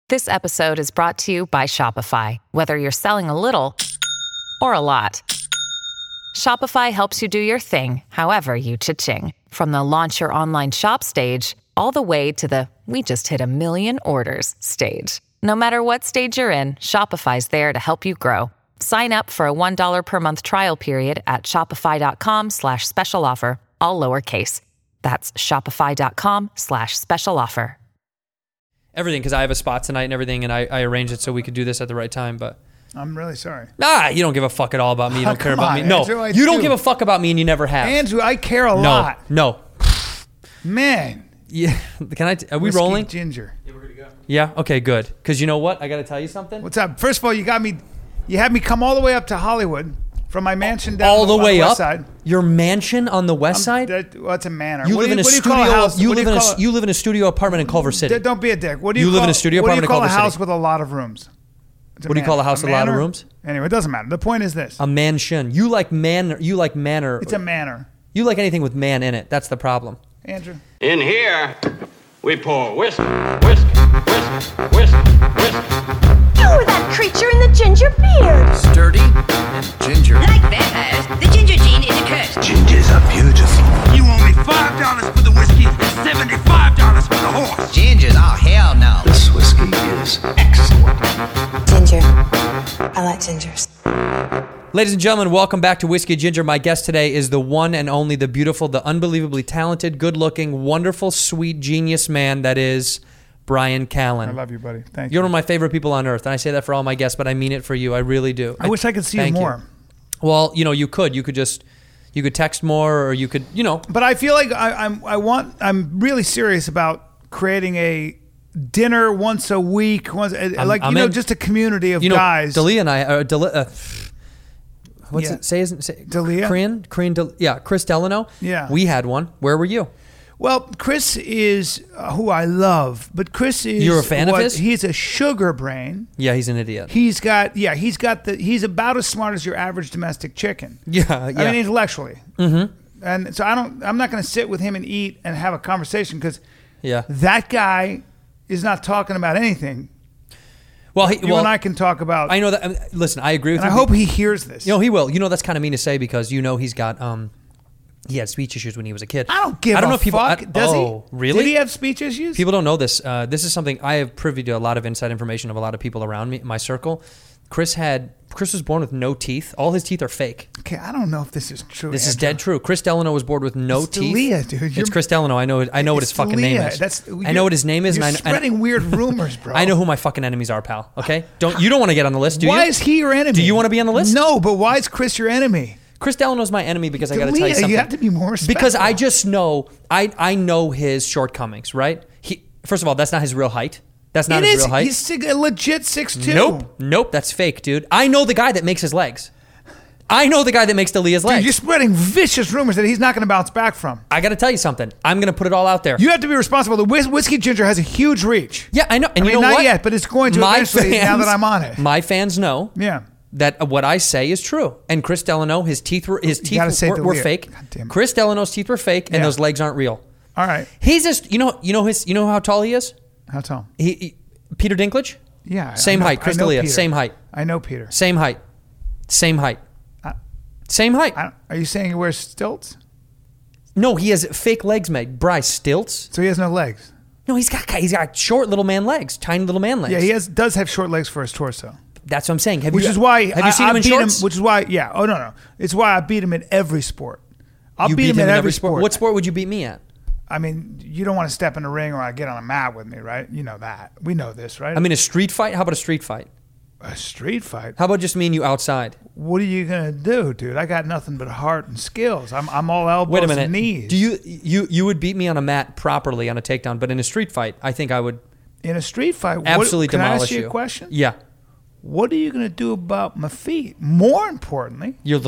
This episode is brought to you by Shopify. Whether you're selling a little or a lot, Shopify helps you do your thing, however you cha-ching. From the launch your online shop stage, all the way to the we just hit 1 million orders stage. No matter what stage you're in, Shopify's there to help you grow. Sign up for a $1 per month trial period at shopify.com/special offer, all lowercase. That's shopify.com/special offer. Everything, because I have a spot tonight and everything, and I arranged it so we could do this at the right time, but... I'm really sorry. You don't give a fuck at all about me. You don't care about me. Andrew, No, you don't give a fuck about me, and you never have. Andrew, I care a lot. No. Man. Yeah. Are we Whiskey rolling? Ginger. Yeah, we're good to go. Yeah? Okay, good. Because you know what? I got to tell you something. What's up? First of all, you had me come all the way up to Hollywood from my mansion down all the way west up? side. Your mansion on the west side? What's a manor? You live in a studio. You live in a studio apartment in Culver City. Don't be a dick. What do You live in a studio apartment in What do you call a Culver house City? with a lot of rooms? What do you call a house with a lot of manor? rooms? Anyway, it doesn't matter. The point is this. A mansion. You like manor. It's a manor. You like anything with man in it. That's the problem. Andrew. In here, we pour whisk, whisk, whisk, whisk, whisk. You were that creature in the ginger beard. Sturdy and ginger. Like vampires, the ginger gene is a curse. Gingers are beautiful. You owe me $5 for the whiskey and $75 for the horse. Gingers? Oh, hell no. This whiskey is excellent. Ginger. I like gingers. Ladies and gentlemen, welcome back to Whiskey Ginger. My guest today is the one and only, the beautiful, the unbelievably talented, good-looking, wonderful, sweet, genius man that is Bryan Callen. I love you, buddy. Thank you. You're one of my favorite people on earth, and I say that for all my guests, but I mean it for you. I really do. I wish I could see you more. Well, you could. You could text more, or you could, But I feel like I'm really serious about creating a dinner once a week, just a community of guys. Dalia and I, Dalia? Chris Delano. Yeah. We had one. Where were you? Well, Chris is who I love, but Chris is... You're a fan of his? He's a sugar brain. Yeah, he's an idiot. He's about as smart as your average domestic chicken. Yeah. I mean, intellectually. Mm-hmm. And so I'm not going to sit with him and eat and have a conversation because that guy is not talking about anything. Well, you and I can talk about... I know that. Listen, I agree with you. I hope he hears this. He will. That's kind of mean to say because he's got... He had speech issues when he was a kid. I don't give a fuck. Does he? Really? Did he have speech issues? People don't know this. This is something I have privy to a lot of inside information of a lot of people around me, my circle. Chris was born with no teeth. All his teeth are fake. Okay, I don't know if this is true. This is dead true. Chris Delano was born with no teeth. Dalia, dude. It's Chris Delano. I know what his fucking name is. I know what his name is. You're spreading weird rumors, bro. I know who my fucking enemies are, pal. Okay? You don't want to get on the list, do you? Why is he your enemy? Do you want to be on the list? No, but why is Chris your enemy? Chris Delano's my enemy because I got to tell you something. You have to be more respectful. Because I just know, I know his shortcomings, right? First of all, that's not his real height. That's not his real height. He's a legit 6'2". Nope, that's fake, dude. I know the guy that makes his legs. I know the guy that makes Dalia's legs. Dude, you're spreading vicious rumors that he's not going to bounce back from. I got to tell you something. I'm going to put it all out there. You have to be responsible. The Whiskey Ginger has a huge reach. Yeah, I know. And not what? yet, but it's going to eventually now that I'm on it. My fans know. Yeah. That what I say is true. And Chris Delano, his teeth were fake. God damn it. Chris Delano's teeth were fake, and those legs aren't real. All right. He's just you know how tall he is? How tall? Peter Dinklage? Yeah. Same height. Chris D'Elia, same height. I know Peter. Same height. Same height. Same height. Are you saying he wears stilts? No, he has fake legs, Meg. Bryce, stilts? So he has no legs? No, he's got short little man legs, tiny little man legs. Yeah, he does have short legs for his torso. That's what I'm saying. Have you seen him in shorts? Which is why, yeah. Oh, no. It's why I beat him in every sport. I'll beat him in every sport. What sport would you beat me at? I mean, you don't want to step in the ring or I get on a mat with me, right? You know that. We know this, right? I mean, a street fight? How about a street fight? A street fight? How about just me and you outside? What are you going to do, dude? I got nothing but heart and skills. I'm all elbows Wait a minute. and knees. Do you would beat me on a mat properly on a takedown, but in a street fight, I think I would... In a street fight? Absolutely demolish you. Can I ask you a question? Yeah. What are you going to do about my feet? More importantly... Your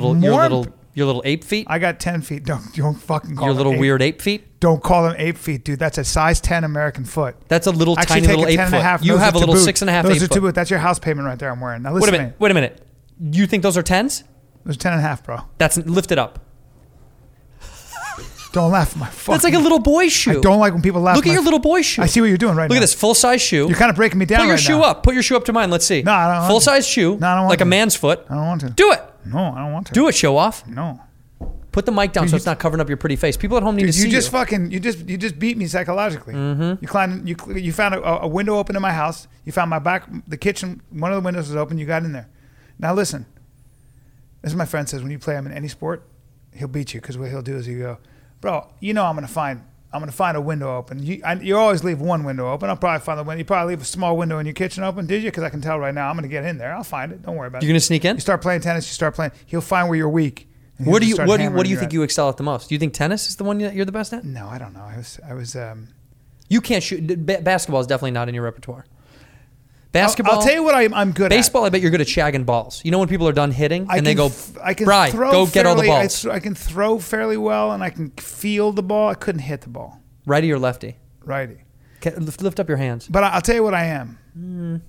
little ape feet? I got 10 feet. Don't fucking call them Your little weird ape feet? Don't call them ape feet, dude. That's a size 10 American foot. That's a little tiny little ape foot. You have a little 6.5 ape foot. Those are 2 boot. That's your house payment right there I'm wearing. Now listen to me. Wait a minute. You think those are 10s? Those are 10.5, bro. That's lift it up. Don't laugh at my fucking... That's like a little boy's shoe. I don't like when people laugh. Look at your little boy's shoe. I see what you're doing right now. Look at this full-size shoe. You're kind of breaking me down right now. Put your shoe up. Put your shoe up to mine. Let's see. No, I don't want to. Full-size shoe. No, I don't want like to. a man's foot. I don't want to. Do it. No, I don't want to. Do it, show off. No. Put the mic down so it's not covering up your pretty face. People at home need to see you. You just beat me psychologically. Mm-hmm. You found a window open in my house. You found the kitchen, one of the windows was open. You got in there. Now listen, this is my friend says, when you play him in any sport, he'll beat you because what he'll do is he'll go, bro, I'm gonna find a window open. You always leave one window open. I'll probably find the window. You probably leave a small window in your kitchen open, did you? Because I can tell right now I'm gonna get in there. I'll find it. Don't worry about it. You're gonna sneak in? You start playing tennis. You start playing. He'll find where you're weak. What do you think you excel at the most? Do you think tennis is the one that you're the best at? No, I don't know. I was. You can't shoot. Basketball is definitely not in your repertoire. Basketball. I'll tell you what I'm good at. Baseball, I bet you're good at shagging balls. You know when people are done hitting and they go, Bri, go get all the balls. I can throw fairly well and I can field the ball. I couldn't hit the ball. Righty or lefty? Righty. Lift up your hands. But I'll tell you what I am.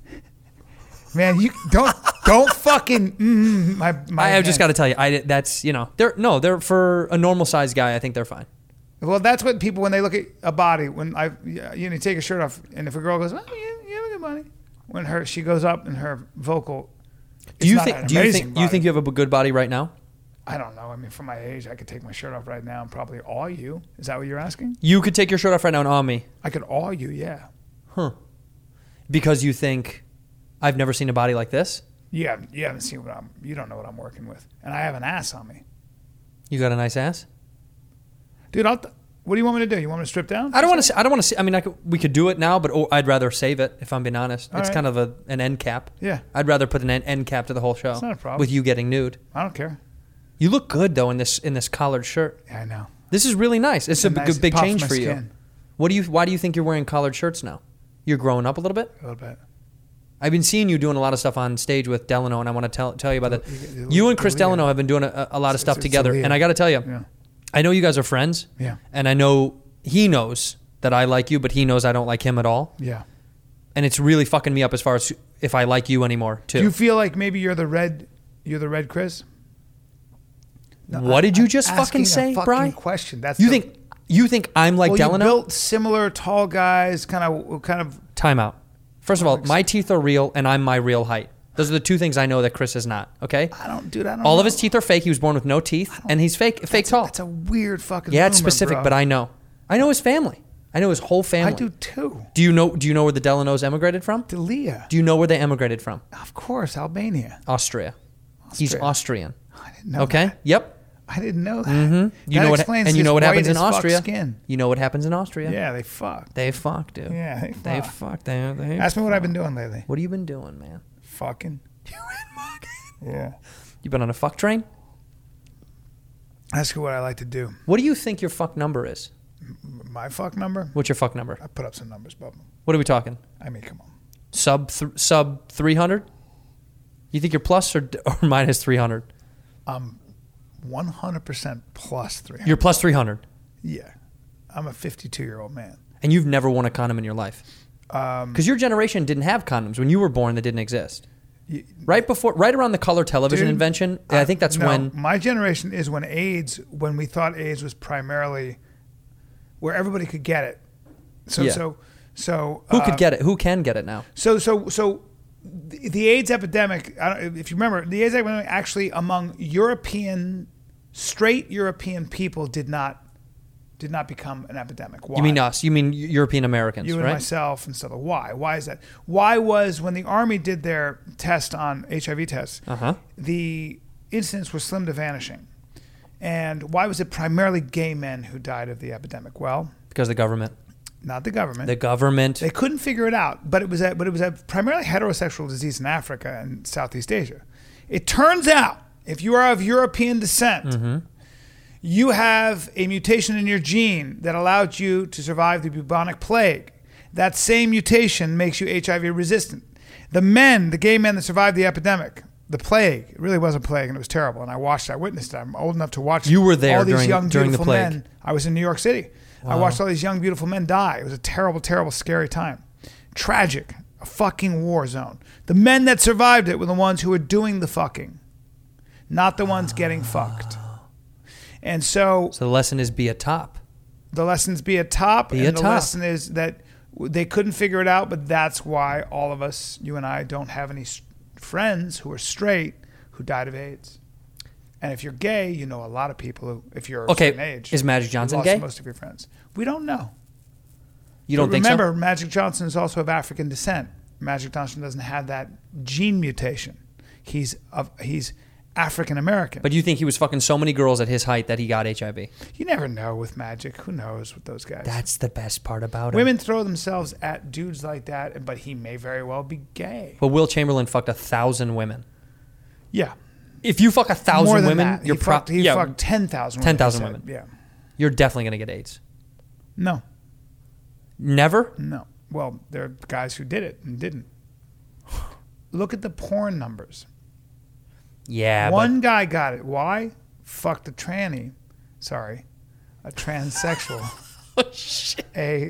Man, you don't fucking my. I've just got to tell you, that's they're for a normal sized guy. I think they're fine. Well, that's what people when they look at a body when you take a shirt off and if a girl goes, oh, you have a good body. When she goes up in her vocal. Do you think you have a good body right now? I don't know. I mean, for my age, I could take my shirt off right now and probably awe you. Is that what you're asking? You could take your shirt off right now and awe me. I could awe you, yeah. Huh? Because you think I've never seen a body like this? Yeah, you haven't seen you don't know what I'm working with. And I have an ass on me. You got a nice ass? Dude, what do you want me to do? You want me to strip down? I don't want to see. I mean, we could do it now, but I'd rather save it, if I'm being honest. It's kind of an end cap. Yeah. I'd rather put an end cap to the whole show. It's not a problem. With you getting nude. I don't care. You look good, though, in this collared shirt. Yeah, I know. This is really nice. It's a big change for you. Skin. Why do you think you're wearing collared shirts now? You're growing up a little bit? A little bit. I've been seeing you doing a lot of stuff on stage with Delano, and I want to tell you about that. You and Chris Delano have been doing a lot of stuff together, and I got to tell you, I know you guys are friends, and I know he knows that I like you, but he knows I don't like him at all. Yeah. And it's really fucking me up as far as if I like you anymore, too. Do you feel like maybe you're the red Chris? No, what did you just fucking say, Brian? Question. That's you think I'm like Delano? You built similar tall guys, kind of. Time out. First of all, my teeth are real, and I'm my real height. Those are the two things I know that Chris is not. Okay. I don't know. All of his teeth are fake. He was born with no teeth, and he's fake tall. That's a weird fucking. Yeah, it's specific, bro. but I know. I know his family. I know his whole family. I do too. Do you know where the Delanos emigrated from? Delia. Do you know where they emigrated from? Of course, Albania. Austria. He's Austrian. I didn't know. Okay. That. Yep. I didn't know that. Mm-hmm. You know what happens in Austria. Skin. You know what happens in Austria. Yeah, they fuck. They fuck, dude. Yeah, they fuck. Ask me what I've been doing lately. What have you been doing, man? Fucking. You been fucking? Yeah. You been on a fuck train? Ask you what I like to do. What do you think your fuck number is? My fuck number? What's your fuck number? I put up some numbers, Bubba. What are we talking? I mean, come on. Sub 300? You think you're plus or minus 300? 100% plus 300. You're plus 300? Yeah. I'm a 52-year-old man. And you've never worn a condom in your life? Because your generation didn't have condoms. When you were born, they didn't exist. Right around the color television invention, I think that's when... My generation is when we thought AIDS was primarily where everybody could get it. So who could get it? Who can get it now? So the AIDS epidemic, if you remember, the AIDS epidemic actually among straight European people did not become an epidemic. Why? You mean us? You mean European Americans, You and right? myself and stuff. Why? Why is that? Why was when the Army did their test on HIV tests, the incidence was slim to vanishing. And why was it primarily gay men who died of the epidemic? Well, because the government. Not the government. The government. They couldn't figure it out, but it was a primarily heterosexual disease in Africa and Southeast Asia. It turns out, if you are of European descent, you have a mutation in your gene that allowed you to survive the bubonic plague. That same mutation makes you HIV resistant. The gay men that survived the epidemic, the plague, it really was a plague and it was terrible. And I witnessed it. I'm old enough to watch. You were there all these during the plague. Men. I was in New York City. Wow. I watched all these young, beautiful men die. It was a terrible, terrible, scary time. Tragic. A fucking war zone. The men that survived it were the ones who were doing the fucking, not the ones getting fucked. And so the lesson is be a top. The lessons be a top. Be a top. The lesson is that they couldn't figure it out, but that's why all of us, you and I, don't have any friends who are straight who died of AIDS. And if you're gay, you know a lot of people who, if you're a certain age. Is Magic Johnson lost gay? Most of your friends. We don't know. You don't think remember, so? Magic Johnson is also of African descent. Magic Johnson doesn't have that gene mutation. He's African American. But you think he was fucking so many girls at his height that he got HIV? You never know with Magic. Who knows with those guys? That's the best part about him. Women throw themselves at dudes like that, but he may very well be gay. But Will Chamberlain fucked 1,000 women. Yeah. If you fuck 1,000 women, that. you're He fucked 10,000 women. 10,000 women. Yeah. You're definitely going to get AIDS. No. Never? No. Well, there are guys who did it and didn't. Look at the porn numbers. Yeah. One guy got it. Why? Fucked a tranny. Sorry. A transsexual. Oh, shit.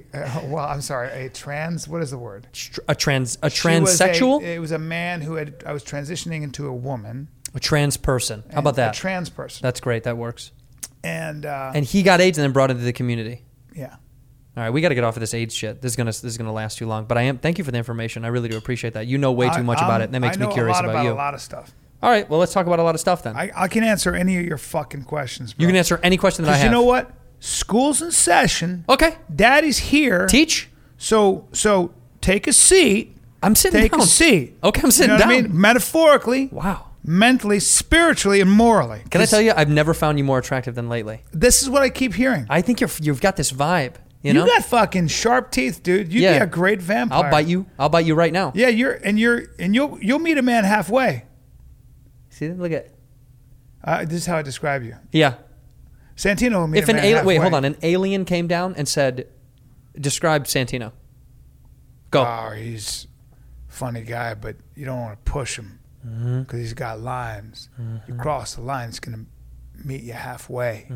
A trans, what is the word? A transsexual? It was a man I was transitioning into a woman. A trans person. How about that? A trans person. That's great. That works. And he got AIDS and then brought it into the community. Yeah. All right, we got to get off of this AIDS shit. This is gonna last too long. But thank you for the information. I really do appreciate that. You know way too much about it, and that makes me curious about you. a lot of stuff. All right, well, let's talk about a lot of stuff then. I can answer any of your fucking questions, bro. You can answer any question that I have. You know what? School's in session. Okay. Daddy's here. Teach. So take a seat. I'm sitting down. Take a seat. Okay, I'm sitting you know down. What I mean? Metaphorically. Wow. Mentally, spiritually, and morally. Can I tell you, I've never found you more attractive than lately. This is what I keep hearing. I think you've got this vibe. You know? got fucking sharp teeth, dude. You'd be a great vampire. I'll bite you. I'll bite you right now. Yeah, you'll meet a man halfway. See, look at. This is how I describe you. Yeah. Santino will meet a man halfway. Wait, hold on. An alien came down and said, "Describe Santino." Go. Oh, he's a funny guy, but you don't want to push him because he's got lines. You cross the line, he's gonna meet you halfway.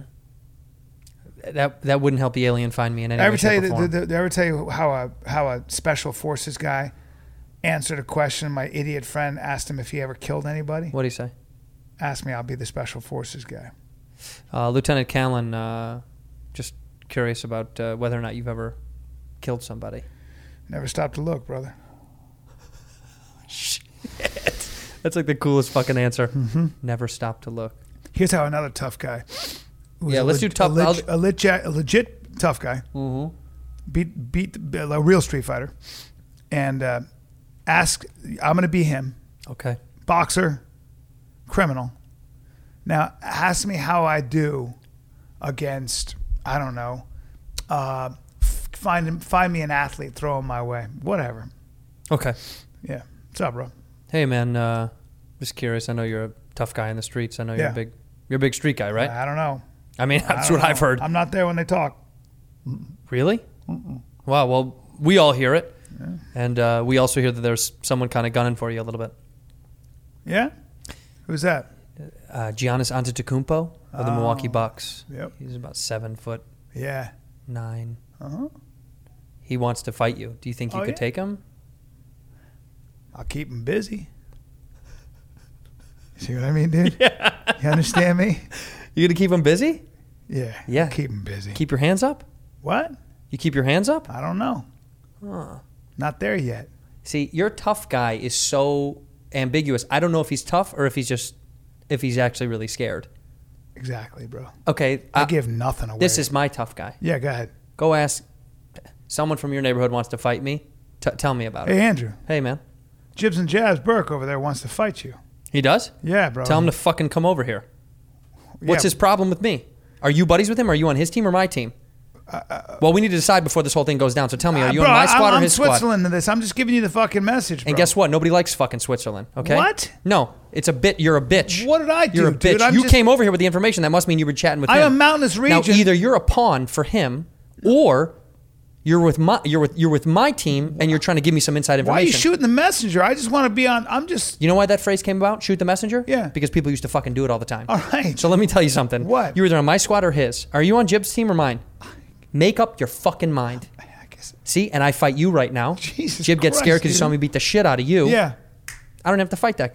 That wouldn't help the alien find me in any way, shape, or form. Did I ever tell you how a special forces guy answered a question? My idiot friend asked him if he ever killed anybody. What did he say? Ask me, I'll be the special forces guy. Lieutenant Callan, just curious about whether or not you've ever killed somebody. Never stopped to look, brother. Shit. That's like the coolest fucking answer. Never stopped to look. Here's how another tough guy. Yeah, let's do tough. A legit tough guy. Beat a real Street Fighter, and ask. I'm going to be him. Okay. Boxer, criminal. Now ask me how I do against. I don't know. Find me an athlete, throw him my way. Whatever. Okay. Yeah. What's up, bro? Hey man, just curious. I know you're a tough guy in the streets. I know you're a big street guy, right? I don't know. I mean, that's what I've heard. I'm not there when they talk. Really? Wow. Well, we all hear it, and we also hear that there's someone kind of gunning for you a little bit. Yeah. Who's that? Giannis Antetokounmpo of the Milwaukee Bucks. Yep. He's about 7 foot. Yeah. 9. He wants to fight you. Do you think you could take him? I'll keep him busy. See what I mean, dude? Yeah. You understand me? You gonna keep him busy? Yeah. Yeah. Keep him busy. Keep your hands up? What? You keep your hands up? I don't know. Not there yet. See, your tough guy is so ambiguous. I don't know if he's tough or if he's actually really scared. Exactly, bro. Okay. I give nothing away. This is my tough guy. Yeah, go ahead. Go ask someone from your neighborhood wants to fight me. Tell me about it. Hey, Andrew. Hey, man. Jibs and Jabs Burke over there wants to fight you. He does? Yeah, bro. Tell him to fucking come over here. What's his problem with me? Are you buddies with him? Are you on his team or my team? Well, we need to decide before this whole thing goes down. So tell me, are you on my squad or his squad? I'm Switzerland in this. I'm just giving you the fucking message, bro. And guess what? Nobody likes fucking Switzerland, okay? What? No, it's a bit. You're a bitch. What did I do, You're a bitch. dude? You came over here with the information. That must mean you were chatting with him. I'm a mountainous region. Now, either you're a pawn for him or you're with my team and you're trying to give me some inside information. Why are you shooting the messenger? I just want to be on. I'm just. You know why that phrase came about? Shoot the messenger? Yeah. Because people used to fucking do it all the time. All right. So let me tell you something. What? You're either on my squad or his. Are you on Jib's team or mine? Make up your fucking mind. I guess. See, and I fight you right now. Jesus Jib gets Christ, scared because he dude. saw me beat the shit out of you. Yeah. I don't have to fight that guy.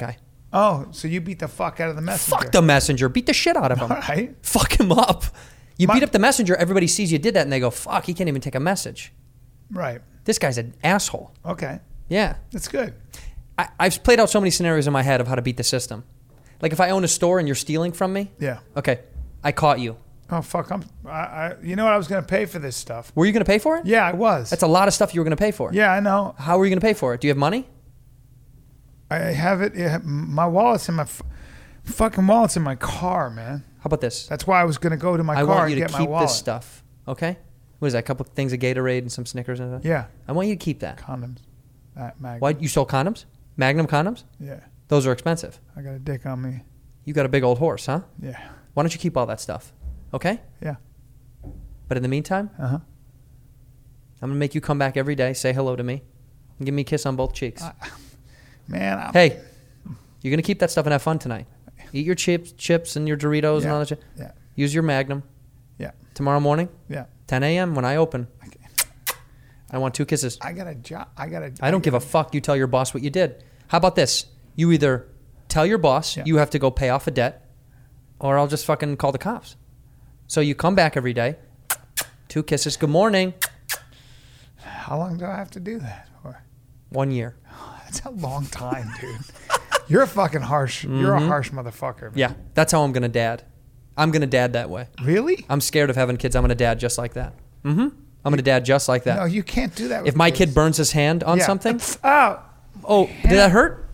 Oh, so you beat the fuck out of the messenger? Fuck the messenger. Beat the shit out of him. All right. Fuck him up. You beat up the messenger. Everybody sees you did that, and they go, "Fuck, he can't even take a message." Right. This guy's an asshole. Okay. Yeah. That's good. I've played out so many scenarios in my head of how to beat the system. Like if I own a store and you're stealing from me. Yeah. Okay. I caught you. Oh fuck! You know what? I was going to pay for this stuff. Were you going to pay for it? Yeah, I was. That's a lot of stuff you were going to pay for. Yeah, I know. How were you going to pay for it? Do you have money? I have it. My wallet's in my fucking wallet's in my car, man. How about this? That's why I was going to go to my I car want you and to get my keep wallet. this stuff. Okay. What is that? A couple of things of Gatorade and some Snickers and stuff? Yeah. I want you to keep that. Condoms. Magnum. Why you sold condoms? Magnum condoms? Yeah. Those are expensive. I got a dick on me. You got a big old horse, huh? Yeah. Why don't you keep all that stuff? Okay? Yeah. But in the meantime, I'm going to make you come back every day, say hello to me, and give me a kiss on both cheeks. Man. Hey, you're going to keep that stuff and have fun tonight. Eat your chips and your Doritos and all that shit. Yeah. Use your Magnum. Yeah. Tomorrow morning, 10 a.m. when I open, I want 2 kisses. I got a job. I don't give a fuck. You tell your boss what you did. How about this? You either tell your boss you have to go pay off a debt, or I'll just fucking call the cops. So you come back every day, 2 kisses, good morning. How long do I have to do that for? 1 year. That's a long time, dude. You're a fucking harsh. You're a harsh motherfucker. Man. Yeah, that's how I'm gonna dad. I'm gonna dad that way. Really? I'm scared of having kids. I'm gonna dad just like that. I'm gonna dad just like that. No, you can't do that. If my kid burns his hand on something, did that hurt?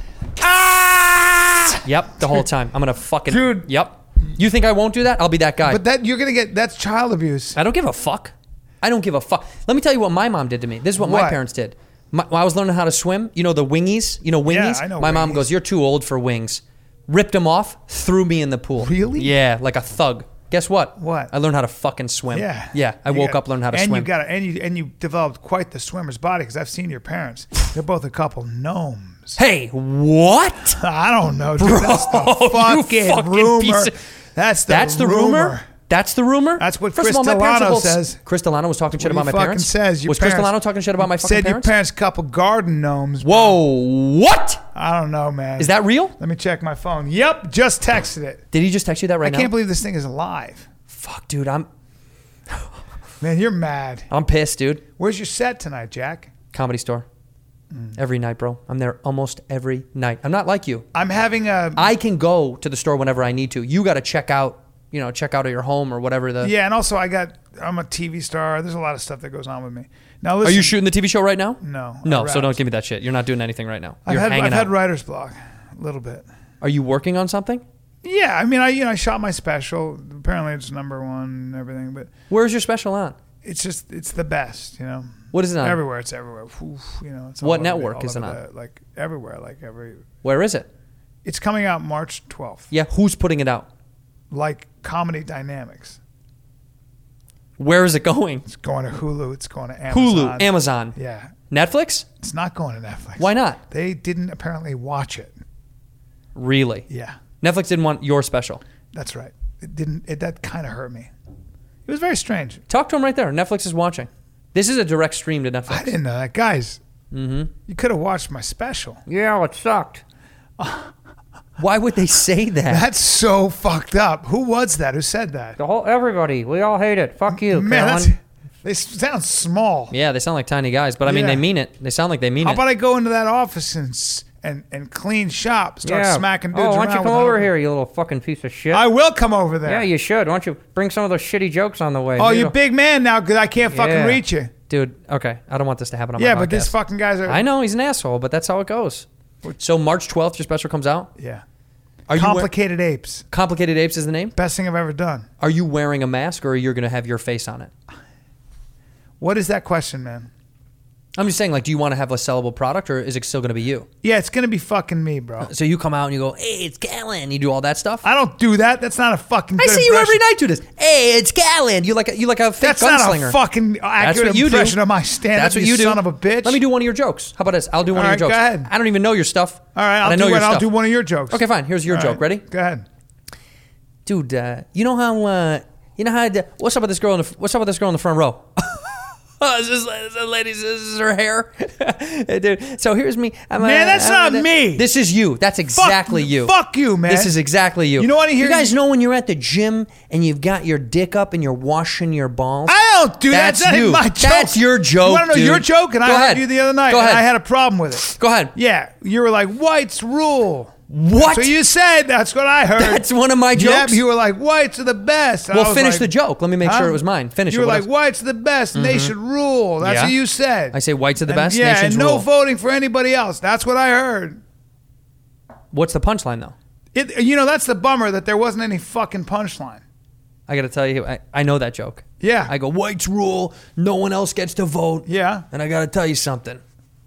Yep, the whole time. I'm gonna fucking dude. Yep. You think I won't do that? I'll be that guy. But that's child abuse. I don't give a fuck. I don't give a fuck. Let me tell you what my mom did to me. This is what my parents did. When I was learning how to swim, you know the wingies? You know wingies? Yeah, I know my mom wingies. goes, "You're too old for wings." Ripped them off, threw me in the pool. Really? Yeah, like a thug. Guess what? What? I learned how to fucking swim. Yeah. Yeah, I woke up, learned how to swim. And you developed quite the swimmer's body because I've seen your parents. They're both a couple gnomes. Hey, what? I don't know, dude. Bro, That's the fucking rumor. That's the rumor. That's the rumor? That's what First Chris of all, my parents are Delano both- says. Chris Delano was talking shit What about my he fucking parents? says. Your Was Chris parents- Delano talking shit about my fucking said parents? your parents a couple garden gnomes. Bro. Whoa, what? I don't know, man. Is that real? Let me check my phone. Yep, just texted it. Did he just text you that right now? I can't believe this thing is alive. Fuck, dude, I'm Man, you're mad. pissed, dude. Where's your set tonight, Jack? Comedy Store. Every night, bro. I'm there almost every night. I'm not like you. I'm having a... I can go to the store whenever I need to. You got to check out at your home or whatever the... Yeah, and also I'm a TV star. There's a lot of stuff that goes on with me. Now listen. Are you shooting the TV show right now? No. No, I so rapped. don't give me that shit. You're not doing anything right now. I've You're hanging out. had writer's block a little bit. Are you working on something? Yeah, I mean, I shot my special. Apparently, it's #1 and everything, but Where's your special on? it's the best, you know. What is it on? Everywhere, it's everywhere. Oof, you know, it's What all over network all is it over on? like everywhere, like every. Where is it? It's coming out March 12th. Yeah, who's putting it out? Like Comedy Dynamics. Where is it going? It's going to Hulu. It's going to Amazon. Hulu, Amazon. Yeah. Netflix? It's not going to Netflix. Why not? They didn't apparently watch it. Really? Yeah. Netflix didn't want your special. That's right. It didn't. That kind of hurt me. It was very strange. Talk to him right there. Netflix is watching. This is a direct stream to Netflix. I didn't know that, guys. You could have watched my special. Yeah, it sucked. Why would they say that? That's so fucked up. Who was that? Who said that? Everybody. We all hate it. Fuck you, Man, they sound small. Yeah, they sound like tiny guys, but I mean, Yeah. they mean it. They sound like they mean How it. about I go into that office and clean shop, start smacking dudes around? Why don't you come with over an- here, you little fucking piece of shit? I will come over there. Yeah, you should. Why don't you bring some of those shitty jokes on the way? Oh, you big man now because I can't fucking Yeah. reach you. Dude, okay. I don't want this to happen on my Yeah, podcast. but these fucking guys are. I know he's an asshole, but that's how it goes. So March 12th, your special comes out? Yeah. Are Complicated Apes. Complicated Apes is the name? Best thing I've ever done. Are you wearing a mask or are you going to have your face on it? What is that question, man? I'm just saying, like, do you want to have a sellable product or is it still going to be you? Yeah, it's gonna be fucking me, bro. So you come out and you go, hey, it's Callan. You do all that stuff? I don't do that. That's not a fucking. I good see you every impression. night do this. Hey, it's Callan. You like a fake That's gunslinger. not a fucking accurate impression of my stand-up. That's what you do. Son of a bitch. Let me do one of your jokes. How about this? I'll do one All of your right, jokes. go ahead. I don't even know your stuff. All right, but I know your I'll stuff. do one of your jokes. Okay, fine. Here's your All joke. right, Ready? Go ahead. Dude, you know how what's up with this girl in the front row? This is her hair. Dude, so here's me. Man, that's not me. This is you. That's exactly you. Fuck you, man. This is exactly you. You know what I hear? You guys know when you're at the gym and you've got your dick up and you're washing your balls? I don't do that. That's you. not my joke. That's your joke, You want to know dude. your joke? And Go I ahead. heard you the other night. Go ahead. And I had a problem with it. Go ahead. Yeah. You were like, whites rule. What? So you said, that's what I heard. That's one of my jokes? Yeah, you were like, whites are the best. And I Well, was finish like, the joke. Let me make sure it was mine. Finish You it. were What like, else? whites are the best and they should rule. That's Yeah. what you said. I say whites are the best, Yeah, nations and no rule. voting for anybody else. That's what I heard. What's the punchline, though? That's the bummer that there wasn't any fucking punchline. I got to tell you, I know that joke. Yeah. I go, whites rule, no one else gets to vote. Yeah. And I got to tell you something.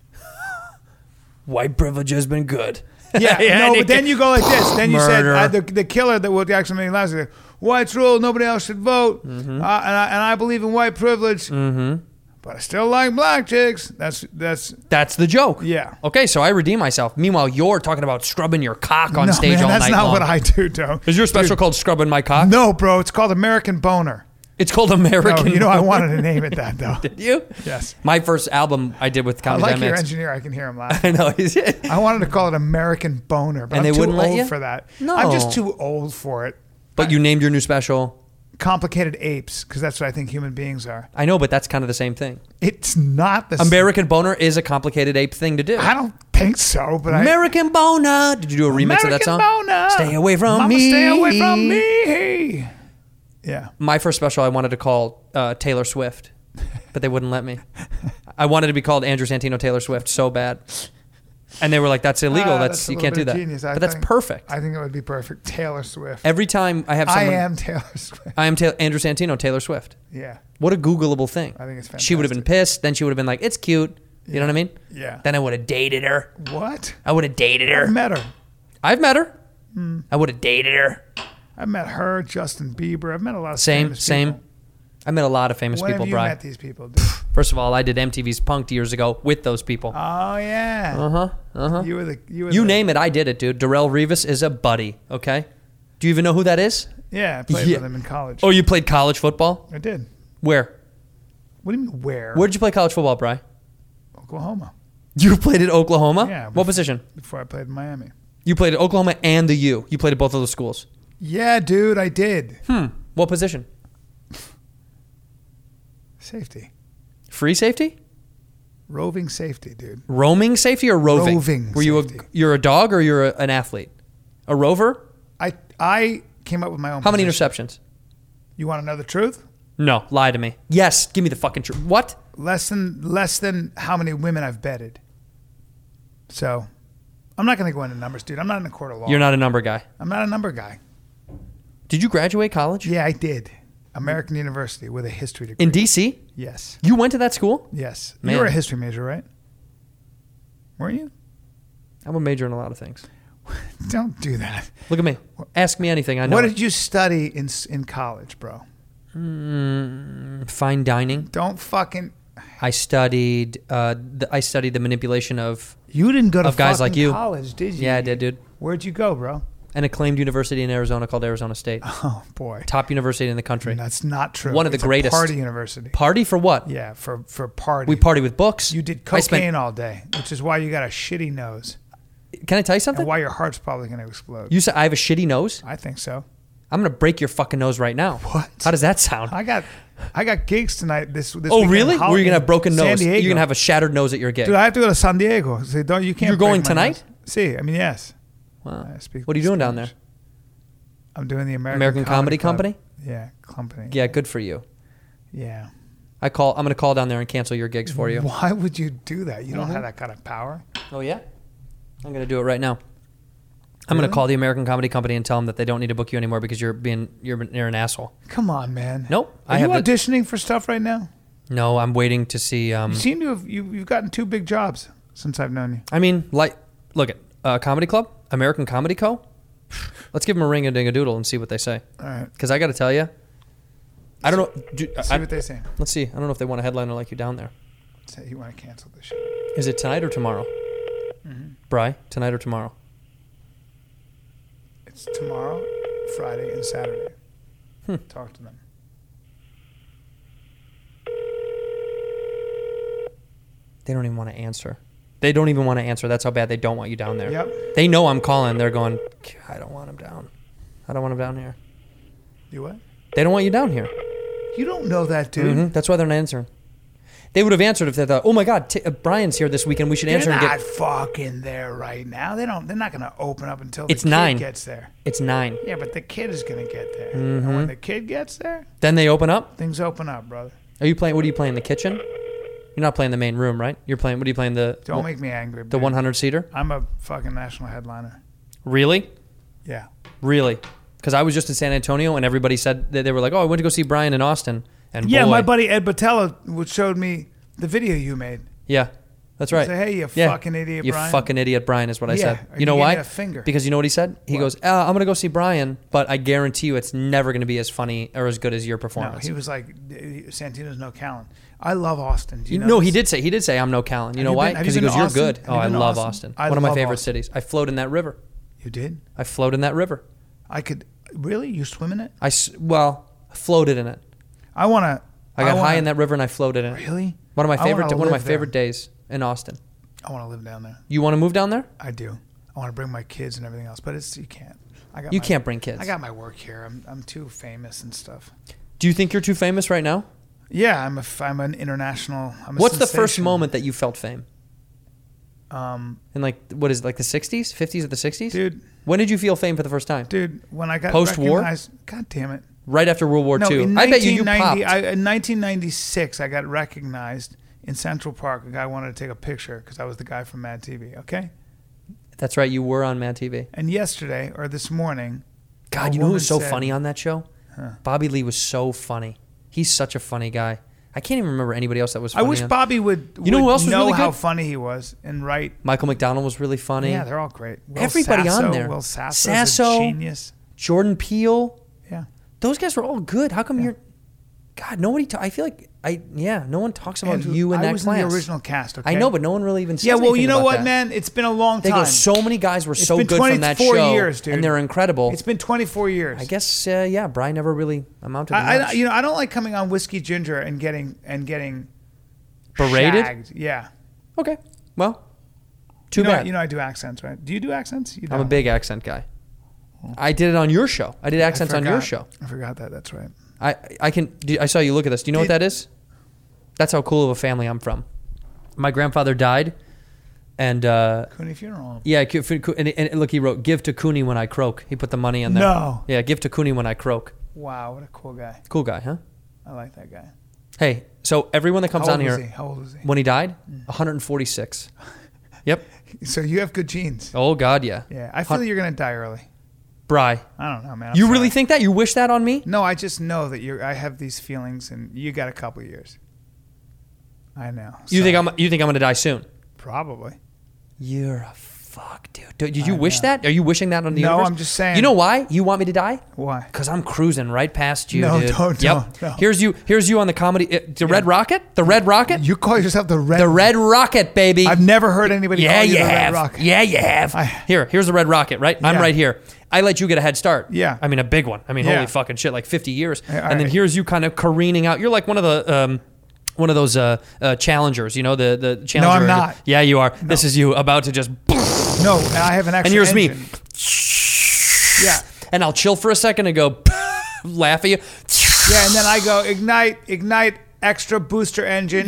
White privilege has been good. Yeah, no, but then you go like this. Then you Murder. said the killer that would actually make last. Whites rule, nobody else should vote, and I believe in white privilege. Mm-hmm. But I still like black chicks. That's the joke. Yeah. Okay, so I redeem myself. Meanwhile, you're talking about scrubbing your cock on stage man, all that's night not long. what I do, Joe. Is your special called Scrubbing My Cock? No, bro. It's called American Boner. It's called American No, I Boner. wanted to name it that though. Did you? Yes. My first album I did with I Comedy like Dynamics. your engineer. I can hear him laughing. I know. He's I wanted to call it American Boner, but And I'm they too wouldn't let old you? for that. No. I'm just too old for it. But you named your new special. Complicated apes, because that's what I think human beings are. I know, but that's kind of the same thing. It's not the same. American Boner is a complicated ape thing to do. I don't think so, but American Boner. Did you do a remix of that song? American Boner. Stay away from Mama, me. Stay away from me. Yeah. My first special I wanted to call Taylor Swift, but they wouldn't let me. I wanted to be called Andrew Santino Taylor Swift so bad. And they were like, that's illegal. That's a You little can't do bit that. genius. But that's perfect. I think it would be perfect. Taylor Swift. Every time I have someone... I am Taylor Swift. I am Andrew Santino Taylor Swift. Yeah. What a Googleable thing. I think it's fantastic. She would have been pissed. Then she would have been like, it's cute. You know what I mean? Yeah. Then I would have dated her. What? I would have dated her. I've met her. I've met her. I would have dated her. I've met her, Justin Bieber. I've met a lot of famous people. I met a lot of famous When people, have you Brian. met these people, dude? First of all, I did MTV's Punk'd years ago with those people. Oh, yeah. You were You name it, I did it, dude. Darrell Revis is a buddy, okay? Do you even know who that is? Yeah, I played with him in college. Oh, you played college football? I did. Where? What do you mean, where? Where did you play college football, Bri? Oklahoma. You played at Oklahoma? Yeah. What position? Before I played in Miami. You played at Oklahoma and the U. You played at both of those schools. Yeah, dude, I did. What position? Safety. Free safety? Roving safety, dude. Roaming safety or roving? Roving Were you safety. you're a dog or you're an athlete? A rover? I came up with my own How many position. interceptions? You want to know the truth? No, lie to me. Yes, give me the fucking truth. What? Less than how many women I've betted. So, I'm not going to go into numbers, dude. I'm not in a court of law. You're not a number guy. I'm not a number guy. Did you graduate college? Yeah, I did. American University with a history degree. In DC? Yes. You went to that school? Yes. Man. You were a history major, right? Weren't you? I'm a major in a lot of things. Don't do that. Look at me. Ask me anything. I know. What did you study in college, bro? Fine dining. Don't fucking. I studied. I studied the manipulation of. You didn't go to of guys fucking like you. college, did you? Yeah, I did, dude. Where'd you go, bro? An acclaimed university in Arizona called Arizona State. Oh boy. Top university in the country. That's not true. One of the It's a greatest. party university. Party for what? Yeah, for party. We party with books. You did I cocaine spent- all day, which is why you got a shitty nose, Can I tell you something? and why your heart's probably going to explode. You said I have a shitty nose? I think so. I'm going to break your fucking nose right now. What? How does that sound? I got gigs tonight. This Oh, weekend, really? Where you're going to have broken San nose? You're Diego. going to have a shattered nose at your gig. Dude, I have to go to San Diego. So don't you can't. You're break going my tonight? nose. See, I mean, yes. Wow. I speak What are you doing down Spanish. there? I'm doing the American Comedy Club. Company? Yeah, company. Yeah, good for you. Yeah. I'm going to call down there and cancel your gigs for you. Why would you do that? You don't Mm-hmm. have that kind of power. Oh, yeah? I'm going to do it right now. I'm going to call the American Comedy Company and tell them that they don't need to book you anymore because you're an asshole. Come on, man. Nope. Are you auditioning for stuff right now? No, I'm waiting to see. You seem to have you've gotten 2 big jobs since I've known you. I mean, look at Comedy Club, American Comedy Co. Let's give them a ring and ding a doodle and see what they say. All right. Because I got to tell you, I don't know. See what they say. Let's see. I don't know if they want a headliner like you down there. Say you want to cancel this shit. Is it tonight or tomorrow? Bri, tonight or tomorrow? It's tomorrow, Friday, and Saturday. Talk to them. They don't even want to answer. They don't even want to answer. That's how bad they don't want you down there. Yep. They know I'm calling. They're going, I don't want him down. I don't want him down here. You what? They don't want you down here. You don't know that, dude. Mm-hmm. That's why they're not answering. They would have answered if they thought, "Oh my God, Brian's here this weekend. We should answer." They're not fucking there right now. They're not going to open up until the kid 9 gets there. It's 9. Yeah, but the kid is going to get there. Mm-hmm. And when the kid gets there, then they open up. Things open up, brother. Are you playing? What are you playing? The kitchen? You're not playing the main room, right? You're playing. What are you playing? Don't make me angry. The 100-seater. I'm a fucking national headliner. Really? Yeah. Really? Because I was just in San Antonio and everybody said that they were like, "Oh, I went to go see Brian in Austin." And yeah, boy, my buddy Ed Batella showed me the video you made. Yeah, that's right. Say, hey, you fucking idiot, you Brian. You fucking idiot, Brian, is what I said. Or You know gave why? me a finger. Because you know what he said? He goes, I'm going to go see Brian, but I guarantee you it's never going to be as funny or as good as your performance. No, he was like, Santino's no Callan. I love Austin. Do you know no, this? he did say I'm no Callan. You know you why? been- have Because you he been goes, to you're Austin? good. Have Oh, you I been to love Austin? Austin. I One of my love favorite Austin. cities. I float in that river. You did? I float in that river. I could. Really? You swim in it? I floated in it. I want to. I got high in that river and I floated in it. Really? One of my favorite live there. days in Austin. I want to live down there. You want to move down there? I do. I want to bring my kids and everything else, but you can't. You can't bring kids. I got my work here. I'm too famous and stuff. Do you think you're too famous right now? Yeah, I'm an international. What's the first moment that you felt fame? In like what is it, like the 60s, 50s, or the 60s? Dude. When did you feel fame for the first time? Dude, when I got post-war. God damn it. Right after World War II. In I bet you popped. In 1996, I got recognized in Central Park. A guy wanted to take a picture because I was the guy from Mad TV. Okay. That's right. You were on Mad TV. And yesterday or this morning, God, you know who was so funny on that show? Bobby Lee was so funny. He's such a funny guy. I can't even remember anybody else that was funny. I wish Bobby would. You know who else was really good? How funny he was and right. Michael McDonald was really funny. Yeah, they're all great. Everybody on there. Will Sasso, genius. Jordan Peele. Yeah, those guys were all good. How come you're? God, nobody. I feel like no one talks about you in that class. I was in the original cast. Okay? I know, but no one really even says. Yeah, well, you know about what, that. man? It's been a long time. They go, so many guys were so good from that show, years, dude. and they're incredible. It's been 24 years. I guess, yeah. Brian never really amounted to much. I don't like coming on Whiskey Ginger and getting berated. Shagged. Yeah. Okay. Well, too bad. I do accents, right? Do you do accents? You don't. I'm a big accent guy. I did it on your show. I did accents on your show. I forgot that. That's right. I saw you look at this. Do you know what that is? That's how cool of a family I'm from. My grandfather died, and Cooney funeral. Yeah, and look, he wrote, "Give to Cooney when I croak." He put the money in there. No. Yeah, give to Cooney when I croak. Wow, what a cool guy. Cool guy, huh? I like that guy. Hey, so everyone that comes on here, how old was he? When he died, 146. Yep. So you have good genes. Oh God, yeah. Yeah, I feel you're gonna die early. Bri. I don't know, man. You really think that? You wish that on me? No, I just know that I have these feelings, and you got a couple of years. I know. You think I'm gonna die soon? Probably. You're a fuck, dude. Did you wish that? Are you wishing that on the universe? No, I'm just saying. You know why? You want me to die? Why? Because I'm cruising right past you, no, dude. Don't. No. Here's you on the comedy. The Red Rocket? The Red Rocket? You call yourself the Red... The Red Rocket, baby. I've never heard anybody call you the have. Red Rocket. Yeah, you have. Here's the Red Rocket, right? I'm right here. I let you get a head start. Yeah. I mean, a big one. I mean, holy fucking shit, like 50 years. And then here's you kind of careening out. You're like one of those challengers, you know, the challenger. No, I'm not. Yeah, you are. No. This is you about to just... No, I have an extra And here's engine. me. Yeah. And I'll chill for a second and go laugh at you. Yeah, and then I go ignite, extra booster engine.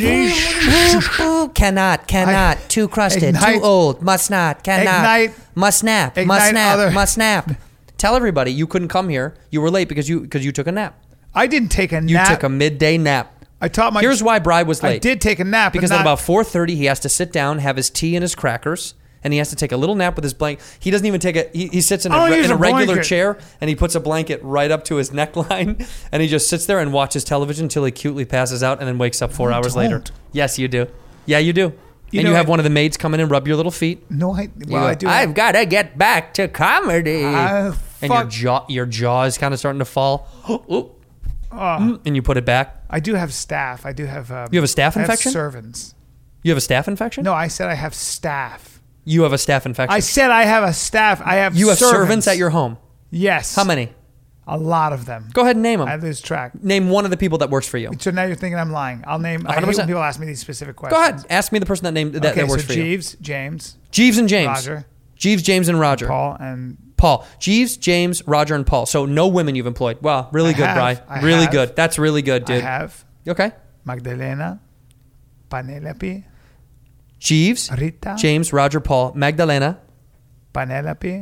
Cannot, too crusted, Ignite. too old, must not, cannot, Ignite. must snap, Ignite must snap, other- must snap. Tell everybody you couldn't come here. You were late because you took a nap. I didn't take a You nap. took a midday nap. I taught my... Here's why Bri was late. I did take a nap. Because but at not, about 4:30, he has to sit down, have his tea and his crackers, and he has to take a little nap with his blanket. He doesn't even take a... He sits in I don't use a a regular blanket. chair, and he puts a blanket right up to his neckline, and he just sits there and watches television until he cutely passes out and then wakes up 4 hours later. don't. Yes, you do. Yeah, you do. And know, you have one of the maids come in and rub your little feet. No, I do. I've got to get back to comedy. And your jaw is kind of starting to fall. And you put it back. I do have staff. I do have... You have a staph infection? I have servants. You have a staph infection? No, I said I have staff. You have a staph infection. I said I have a staff. I have You have servants at your home? Yes. How many? A lot of them. Go ahead and name them. I lose track. Name one of the people that works for you. So now you're thinking I'm lying. I'll name. I hate 100%. when people ask me these specific questions. Go ahead. Ask me the person that works for you. Jeeves, James. Jeeves and James. Roger. Jeeves, James, and Roger. Paul. Jeeves, James, Roger, and Paul. So no women you've employed. Wow, really good, Bri. Really good. That's really good, dude. I have. Okay. Magdalena, Penelope, Jeeves, Rita, James, Roger, Paul, Magdalena, Penelope,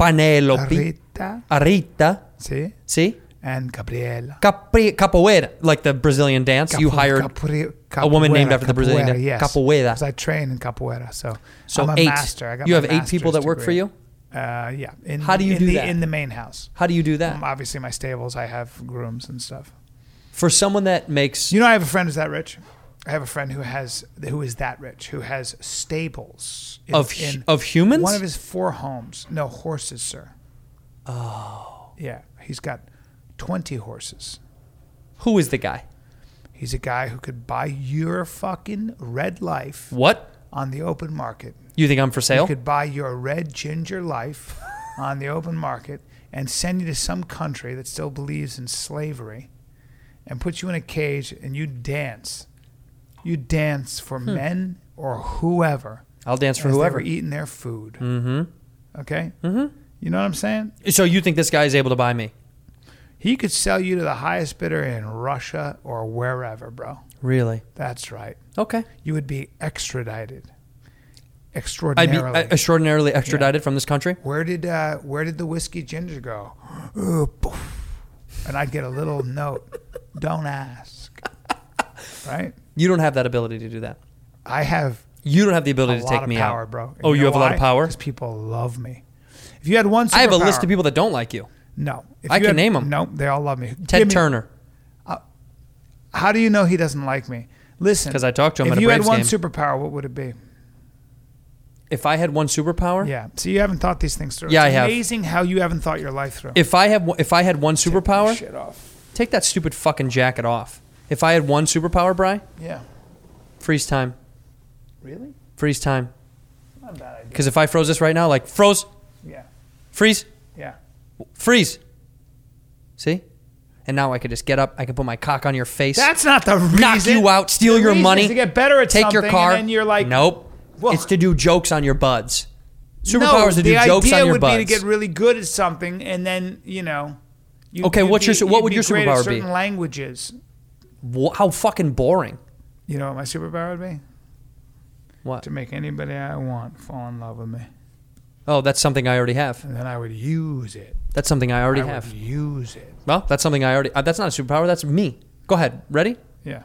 Rita, sí, and Gabriela. Capoeira, like the Brazilian dance. You hired a woman named after the Brazilian dance. Yes. Capoeira. Because I train in capoeira, so I'm a 8. master. I got you my have 8 people that work for you? Yeah. How do you do that? In the main house. How do you do that? Obviously, my stables, I have grooms and stuff. For someone that makes... I have a friend who's that rich. I have a friend who is that rich, who has stables. Of humans? One of his 4 homes. No, horses, sir. Oh. Yeah. He's got 20 horses. Who is the guy? He's a guy who could buy your fucking red life. What? On the open market. You think I'm for sale? He could buy your red ginger life on the open market and send you to some country that still believes in slavery and put you in a cage and you dance. You dance for men or whoever. I'll dance for whoever. They were eating their food. Mm-hmm. Okay? Mm-hmm. You know what I'm saying? So you think this guy is able to buy me? He could sell you to the highest bidder in Russia or wherever, bro. Really? That's right. Okay. You would be extradited. Extraordinarily. I'd be extraordinarily extradited from this country? Where did the whiskey ginger go? And I'd get a little note. Don't ask. Right? You don't have that ability to do that. I have. You don't have the ability to take me power, out, bro. Oh, you have a lot of power? Because people love me. If you had one superpower, I have a list of people that don't like you. No. I can name them. No, they all love me. Ted Turner. How do you know he doesn't like me? Listen. Because I talked to him at a Braves game. If you had one superpower, what would it be? If I had one superpower? Yeah. So you haven't thought these things through. Yeah, it's I have. amazing how you haven't thought your life through. If I had one superpower, shit off. Take that stupid fucking jacket off. If I had one superpower, Bri, yeah, freeze time. Really? Freeze time. Not a bad idea. Because if I froze this right now, like froze. Yeah. Freeze. Yeah. Freeze. See? And now I could just get up. I can put my cock on your face. That's not the reason. Knock you out. Steal your money. Is to get better at take something, your car. And then you're like, nope. Well, it's to do jokes on your buds. Superpowers to do jokes on your buds. The idea would be to get really good at something, and then what would your superpower be? Certain languages. How fucking boring. You know what my superpower would be? What? To make anybody I want fall in love with me. Oh, that's something I already have. And then I would use it. That's something I already have. I would use it. Well, that's something I already... that's not a superpower. That's me. Go ahead. Ready? Yeah.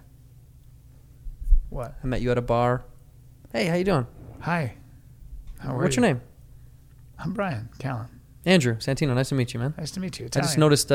What? I met you at a bar. Hey, how you doing? Hi. How are you? What's your name? I'm Brian Callen. Andrew Santino. Nice to meet you, man. Nice to meet you. Italian. I just noticed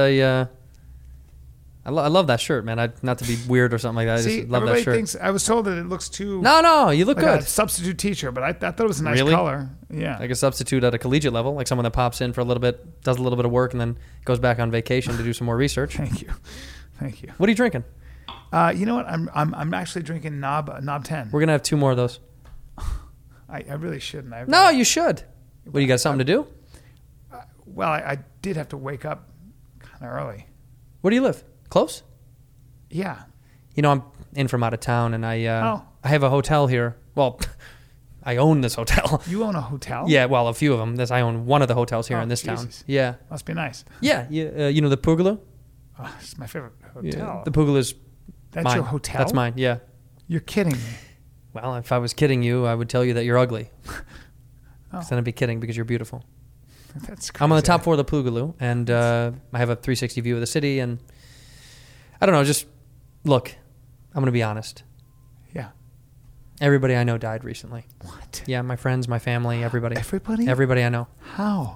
I love that shirt, man. Not to be weird or something like that. I just love that shirt. Thinks, I was told that it looks too... No, you look like good. A substitute teacher, but I thought it was a nice color. Yeah. Like a substitute at a collegiate level, like someone that pops in for a little bit, does a little bit of work, and then goes back on vacation to do some more research. Thank you. What are you drinking? You know what? I'm actually drinking Knob 10. We're gonna have 2 more of those. I really shouldn't. No, you should. What, you got something to do? Well, I did have to wake up kind of early. Where do you live? Close? Yeah. You know, I'm in from out of town, and I have a hotel here. Well, I own this hotel. You own a hotel? Yeah, well, a few of them. I own one of the hotels here in this town. Yeah. Must be nice. Yeah. You know the Pugalo? Oh, it's my favorite hotel. Yeah, the Pugalo's That's mine. your hotel? That's mine, yeah. You're kidding me. Well, if I was kidding you, I would tell you that you're ugly. Then I'd be kidding because you're beautiful. That's crazy. I'm on the top floor of the Pugalo, and I have a 360 view of the city, and I don't know, just look, I'm going to be honest. Yeah. Everybody I know died recently. What? Yeah, my friends, my family, everybody. Everybody? Everybody I know. How?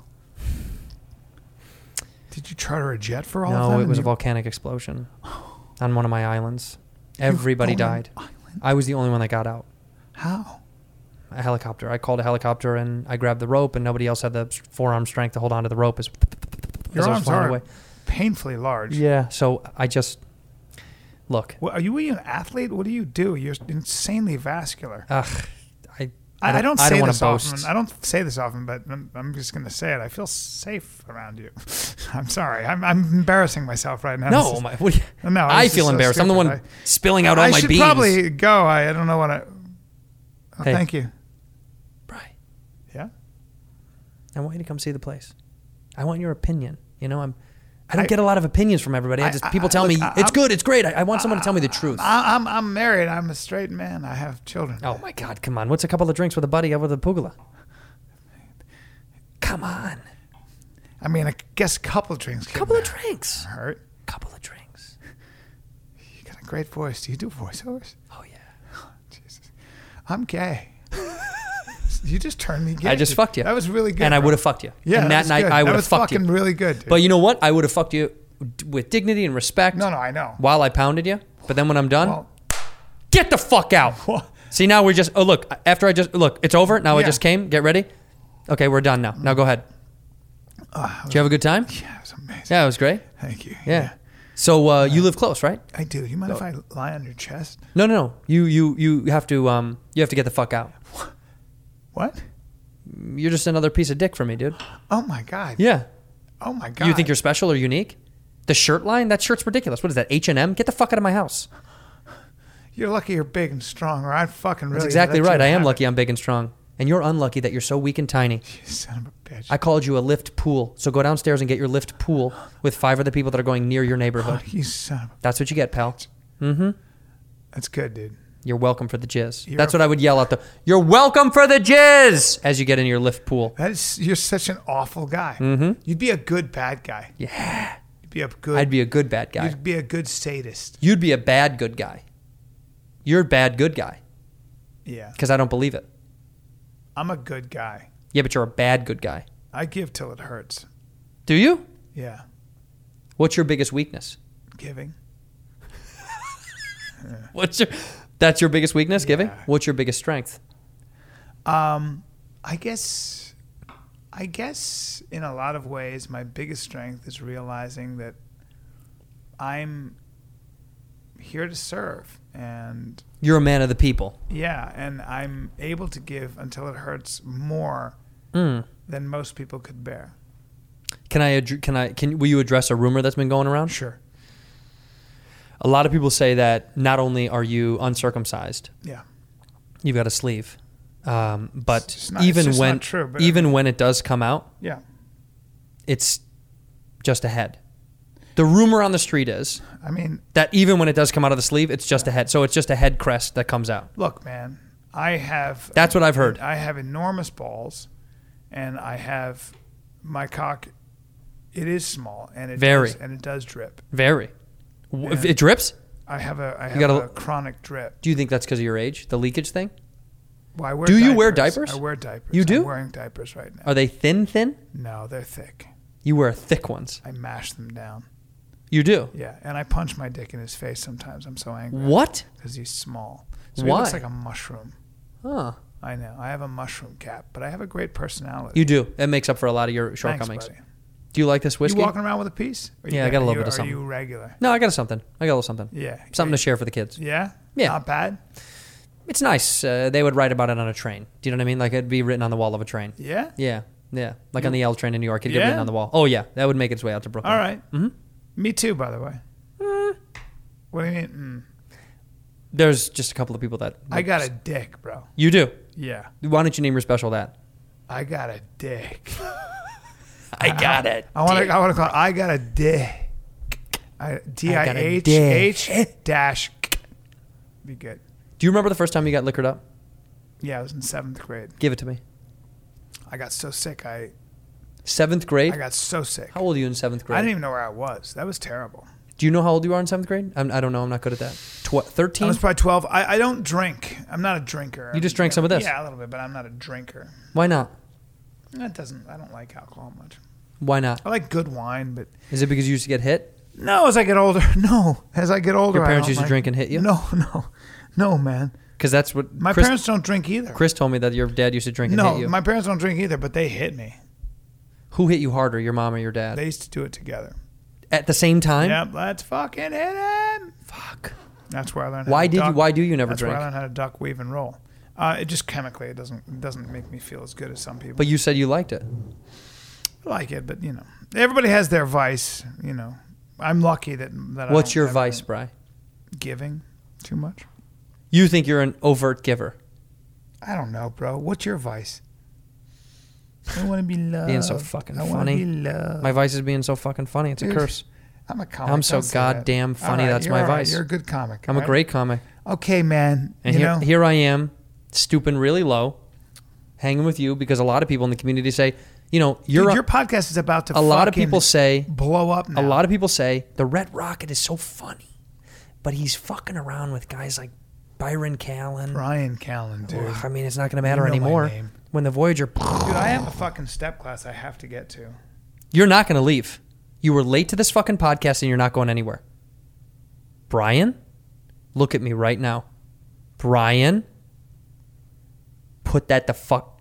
Did you charter a jet for all of them? No, it was a volcanic explosion on one of my islands. Everybody died. I was the only one that got out. How? A helicopter. I called a helicopter, and I grabbed the rope, and nobody else had the forearm strength to hold onto the rope as Your I was arms flying are away. Painfully large. Yeah, so I just... Look. Well, are you an athlete? What do? You're insanely vascular. I don't I say don't want this to boast. often. I don't say this often, but I'm just going to say it. I feel safe around you. I'm sorry. I'm embarrassing myself right now. No, No, I it's feel just so embarrassed. I'm the stupid. one spilling out all my I should beans. probably go. I don't know what I. Oh, Hey. Thank you. Bri, Yeah. I want you to come see the place. I want your opinion. You know, I don't get a lot of opinions from everybody. People tell me it's good, it's great. I want someone to tell me the truth. I'm married. I'm a straight man. I have children. Oh my God, come on. What's a couple of drinks with a buddy over the Pugula? Come on. I mean, I guess a couple of drinks. Couple of drinks. Hurt. Couple of drinks. You got a great voice. Do you do voiceovers? Oh yeah. Jesus. I'm gay. You just turned me gay. I just dude. fucked you. That was really good. And I bro. would have fucked you. Yeah, and that night good. I would That have was fucked you. fucking really good, dude. But you know what? I would have fucked you with dignity and respect. No, I know. While I pounded you. But then when I'm done, Well, get the fuck out. What? See, now we're just, oh, look, after I just, look, it's over. Now I Yeah. just came. Get ready. Okay, we're done now. Now go ahead. Did you have a good time? Yeah, it was amazing. Yeah, it was great. Thank you. Yeah. So you live close, right? I do. You mind if I lie on your chest? No. You have to get the fuck out. What? You're just another piece of dick for me, dude. Oh my god. Yeah. Oh my god. You think you're special or unique? The shirt line? That shirt's ridiculous. What is that? H&M? Get the fuck out of my house. You're lucky you're big and strong, or I'd fucking really. That's exactly let you right. I am have lucky it. I'm big and strong. And you're unlucky that you're so weak and tiny. You son of a bitch. I called you a lift pool. So go downstairs and get your lift pool with 5 other people that are going near your neighborhood. You son of a. That's what you get, pal. Mm-hmm. That's good, dude. You're welcome for the jizz. You're That's what I would yell out the. You're welcome for the jizz as you get in your lift pool. You're such an awful guy. Mm-hmm. You'd be a good bad guy. Yeah. You'd be a good. I'd be a good bad guy. You'd be a good sadist. You'd be a bad good guy. You're a bad good guy. Yeah. Because I don't believe it. I'm a good guy. Yeah, but you're a bad good guy. I give till it hurts. Do you? Yeah. What's your biggest weakness? Giving. That's your biggest weakness, giving? Yeah. What's your biggest strength? I guess in a lot of ways, my biggest strength is realizing that I'm here to serve, and You're a man of the people. yeah, and I'm able to give until it hurts more than most people could bear. Will you address a rumor that's been going around? Sure. A lot of people say that not only are you uncircumcised, Yeah. you've got a sleeve, but It's just not true, but even when it does come out, Yeah. it's just a head. The rumor on the street is I mean, that even when it does come out of the sleeve, it's just a head. So it's just a head crest that comes out. look, man, I have. That's what I've heard. I have enormous balls, and I have my cock. It is small, and it does drip. Very. If it drips? I have a chronic drip. Do you think that's because of your age, the leakage thing? Well, I wear Do you diapers. wear diapers? I wear diapers. You do? I'm wearing diapers right now. Are they thin? No, they're thick. You wear thick ones. I mash them down. You do? Yeah, and I punch my dick in his face sometimes. I'm so angry. What? Because he's small. So Why? he looks like a mushroom. Huh. I know. I have a mushroom cap, but I have a great personality. You do. It makes up for a lot of your Thanks, shortcomings. buddy. Do you like this whiskey? You walking around with a piece? Yeah, I got a little bit of something. Are you regular? No, I got something. I got a little something. Yeah. Something to share for the kids. Yeah? Yeah. Not bad? It's nice. They would write about it on a train. Do you know what I mean? Like it'd be written on the wall of a train. Yeah? Yeah. Like on the L train in New York, it'd get Yeah? written on the wall. Oh yeah, that would make its way out to Brooklyn. All right. Mm-hmm. Me too, by the way. What do you mean? There's just a couple of people that I got a dick, bro. You do. Yeah. Why don't you name your special that? I got a dick. I got it. I want to call it I got a dick. DIHH dash. Be good. Do you remember the first time you got liquored up? Yeah, I was in 7th grade. Give it to me. I got so sick. 7th grade? I got so sick. How old are you in 7th grade? I didn't even know where I was. That was terrible. Do you know how old you are in 7th grade? I don't know. I'm not good at that. 13? I was probably 12. I don't drink. I'm not a drinker. You just drank some of this? Yeah, a little bit, but I'm not a drinker. Why not? I don't like alcohol much. Why not? I like good wine, but... Is it because you used to get hit? No, as I get older. No, as I get older, Your parents I don't used to like- drink and hit you? No, man. Because that's what... My parents don't drink either. Chris told me that your dad used to drink and hit you. No, my parents don't drink either, but they hit me. Who hit you harder, your mom or your dad? They used to do it together. At the same time? Yep, let's fucking hit him. Fuck. That's where I learned. Why do you never That's drink? where I learned how to duck, weave, and roll. It just chemically, it doesn't make me feel as good as some people. But you said you liked it. I like it, but everybody has their vice. I'm lucky that. What's your vice, Bri? Giving too much. You think you're an overt giver? I don't know, bro. What's your vice? I want to be loved. Being so fucking funny. I want to be loved. My vice is being so fucking funny. It's a curse. I'm a comic. I'm so goddamn funny. That's my vice. You're a good comic. I'm a great comic. Okay, man. And here I am, stooping really low, hanging with you because a lot of people in the community say, your podcast is about to. A lot of people say blow up now. A lot of people say the Red Rocket is so funny, but he's fucking around with guys like Brian Callen, dude. Ugh, I mean, it's not going to matter anymore when the Voyager. Dude, I have a fucking step class I have to get to. You're not going to leave. You were late to this fucking podcast and you're not going anywhere. Brian, look at me right now. Brian, put that the fuck.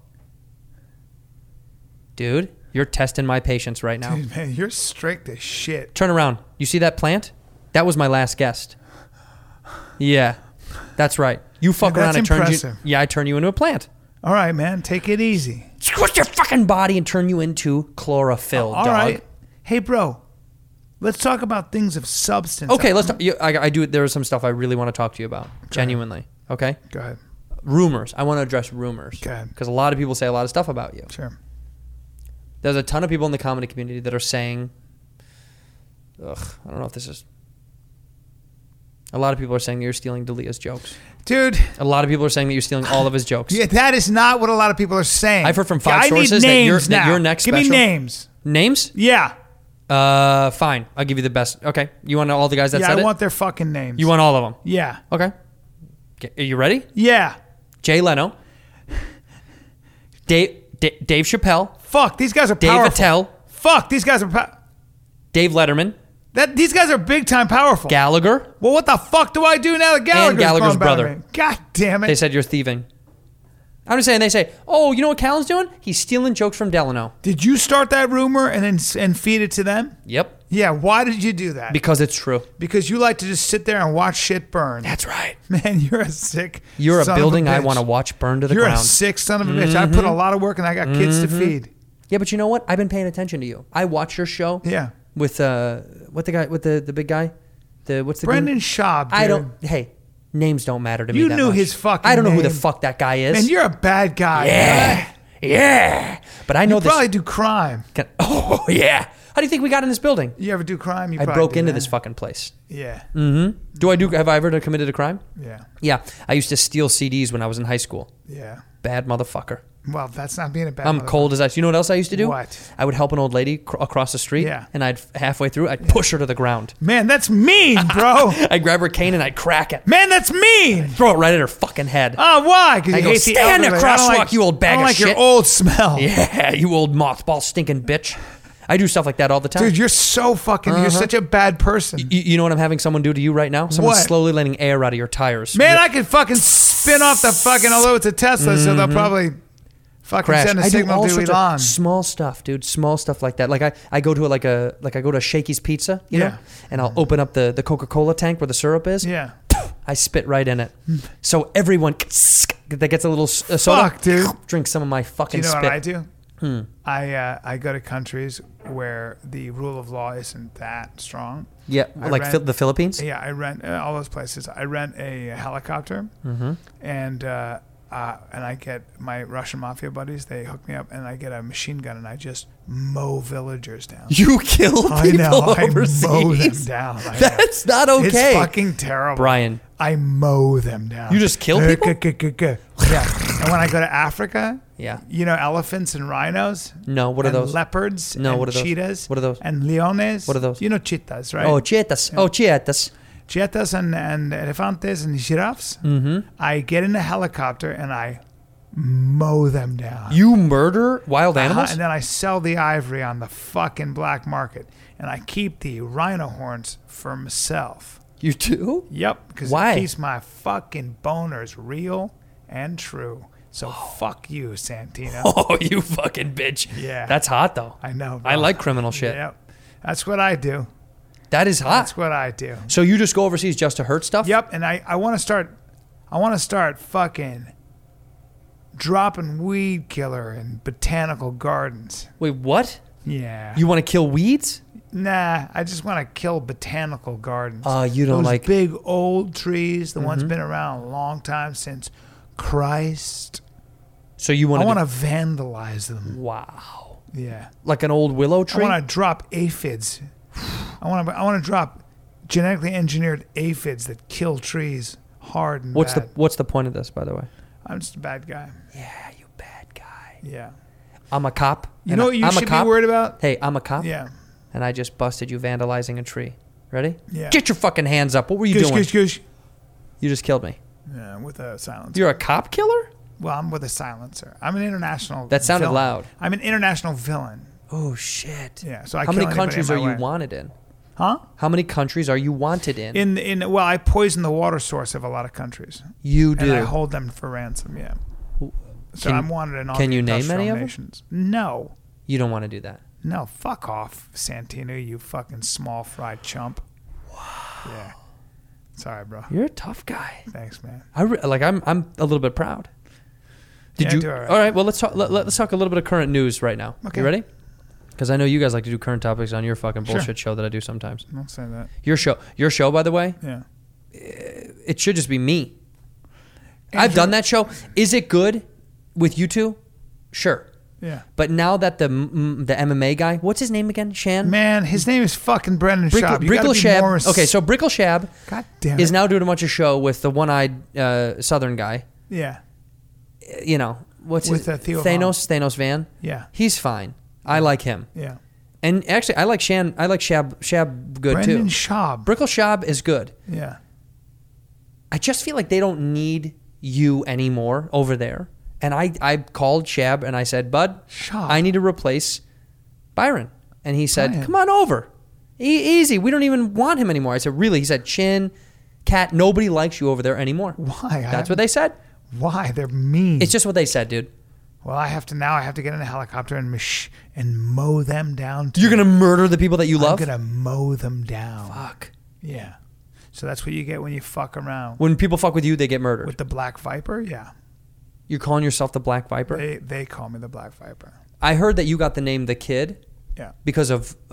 Dude, you're testing my patience right now. Dude, man, you're strict as shit. Turn around. You see that plant? That was my last guest. Yeah, that's right. You fuck around and turn you. Yeah, I turn you into a plant. All right, man. Take it easy. Squish your fucking body and turn you into chlorophyll, all dog. Right. Hey, bro. Let's talk about things of substance. Okay, let's talk. I do. There is some stuff I really want to talk to you about. Genuinely. Okay? Go ahead. Rumors. I want to address rumors. Go ahead. Because a lot of people say a lot of stuff about you. Sure. There's a ton of people in the comedy community that are saying, I don't know if this is... A lot of people are saying that you're stealing D'Elia's jokes. Dude. A lot of people are saying that you're stealing all of his jokes. Yeah, that is not what a lot of people are saying. I've heard from 5 sources that your next special... Give me names. Names? Yeah. Fine. I'll give you the best. Okay. You want all the guys that said it? Yeah, I want their fucking names. You want all of them? Yeah. Okay. Are you ready? Yeah. Jay Leno. Dave Chappelle. Fuck, these guys are powerful. Dave Attell. Fuck, these guys are Dave Letterman. These guys are big time powerful. Gallagher. Well, what the fuck do I do now that Gallagher's and Gallagher's brother? God damn it. They said you're thieving. I'm just saying, they say, oh, you know what Callen's doing? He's stealing jokes from Delano. Did you start that rumor and feed it to them? Yep. Yeah, why did you do that? Because it's true. Because you like to just sit there and watch shit burn. That's right. Man, you're a sick You're a son building of a bitch. I want to watch burn to the ground. You're a sick son of a bitch. I put a lot of work and I got kids to feed. Yeah, but you know what? I've been paying attention to you. I watch your show. Yeah. With what the guy with the big guy? What's the Brendan Schaub, dude. Hey, names don't matter to me. You that knew much. his fucking I don't know who name. the fuck that guy is. Man, you're a bad guy. Yeah. Yeah. But I know you this. probably do crime. Oh, yeah. How do you think we got in this building? You ever do crime? I broke into this fucking place. Yeah. Mm-hmm. Have I ever committed a crime? Yeah. Yeah. I used to steal CDs when I was in high school. Yeah. Bad motherfucker. Well, that's not being a bad I'm cold as ice. You know what else I used to do? What? I would help an old lady across the street. Yeah. And halfway through, I'd push her to the ground. Man, that's mean, bro. I'd grab her cane and I'd crack it. Man, that's mean. Throw it right at her fucking head. Oh, why? Because you go, hate stand the there, elderly. crosswalk, you old bag I don't of like shit. your old smell. Yeah, you old mothball stinking bitch. I do stuff like that all the time. Dude, you're so fucking, you're such a bad person. You know what I'm having someone do to you right now? Someone's What? slowly letting air out of your tires. Man, I could fucking spin off the fucking, although it's a Tesla, so they'll probably fucking Crash. send a I do signal all to sorts Elon. of small stuff, dude. Small stuff like that. Like I go to I go to Shakey's Pizza, you know, and I'll open up the Coca-Cola tank where the syrup is. Yeah. I spit right in it. So everyone that gets a little soda, Fuck, dude. drink some of my fucking Do you know spit. what I do? I go to countries where the rule of law isn't that strong. Yeah, like the Philippines? Yeah, I rent all those places. I rent a helicopter, and I get my Russian mafia buddies. They hook me up, and I get a machine gun, and I just mow villagers down. You kill people I know, overseas? I mow them down. That's not okay. It's fucking terrible. Brian. I mow them down. You just kill people? Yeah. And when I go to Africa, Yeah. you know elephants and rhinos? No, what are and those? Leopards No, and what are those? cheetahs. What are those? And leones. What are those? You know cheetahs, right? Oh, cheetahs. Oh, cheetahs. Cheetahs and elefantes and giraffes. Mm-hmm. I get in a helicopter and I mow them down. You murder wild animals? And then I sell the ivory on the fucking black market. And I keep the rhino horns for myself. You do? Yep. Because Why? it keeps my fucking boners real and true. So fuck you, Santino. Oh, you fucking bitch. Yeah. That's hot, though. I know, bro. I like criminal shit. Yep. That's what I do. That is hot. That's what I do. So you just go overseas just to hurt stuff? Yep. And I want to start fucking dropping weed killer in botanical gardens. Wait, what? Yeah. You want to kill weeds? Nah, I just want to kill botanical gardens. You don't Those like big old trees, the ones been around a long time since Christ. So you want I want to vandalize them. Wow. Yeah. Like an old willow tree? I want to drop aphids. I want to drop genetically engineered aphids that kill trees hard and bad. What's the point of this, by the way? I'm just a bad guy. Yeah, you bad guy. Yeah. I'm a cop. You know what you should be worried about? Hey, I'm a cop. Yeah. And I just busted you vandalizing a tree. Ready? Yeah. Get your fucking hands up. What were you doing? Goosh. You just killed me. Yeah, with a silencer. You're a cop killer? Well, I'm with a silencer. I'm an international That sounded villain. loud. I'm an international villain. Oh, shit. Yeah, so I How kill many anybody countries in are my you way. wanted in? Huh? How many countries are you wanted in? Well, I poison the water source of a lot of countries. You do? And I hold them for ransom, yeah. So I'm wanted in all Can the you name industrial any of them? nations. No. You don't want to do that. No, fuck off, Santino, you fucking small fried chump. Wow. Yeah. Sorry, bro. You're a tough guy. Thanks, man. I'm a little bit proud. Did Yeah, you? do all right. All right. Well, let's talk. Let's talk a little bit of current news right now. Okay. You ready? Because I know you guys like to do current topics on your fucking Sure. bullshit show that I do sometimes. Don't say that. Your show, by the way. Yeah. It should just be me. I've done that show. Is it good with you two? Sure. Yeah. But now that the MMA guy, what's his name again? Shan? Man, his name is fucking Brendan Schaub. You gotta be Shab. more Okay, so Brickle Shab God damn is it. now doing a bunch of show with the one-eyed Southern guy. Yeah. You know, what's With, his Theo Thanos Van? Yeah. He's fine. I like him. Yeah. And actually, I like Shab good Brendan too. Schaub. Brickle Shab is good. Yeah. I just feel like they don't need you anymore over there. And I called Shab and I said, Bud, Schaub. I need to replace Byron. And he said, Brian. come on over. Easy. We don't even want him anymore. I said, really? He said, Chin, Cat, nobody likes you over there anymore. Why? That's what they said. Why? They're mean. It's just what they said, dude. Well, I have to get in a helicopter and mow them down. You're going to murder the people that you love? I'm going to mow them down. Fuck. Yeah. So that's what you get when you fuck around. When people fuck with you, they get murdered. With the Black Viper? Yeah. You're calling yourself the Black Viper? They call me the Black Viper. I heard that you got the name The Kid. Yeah. Because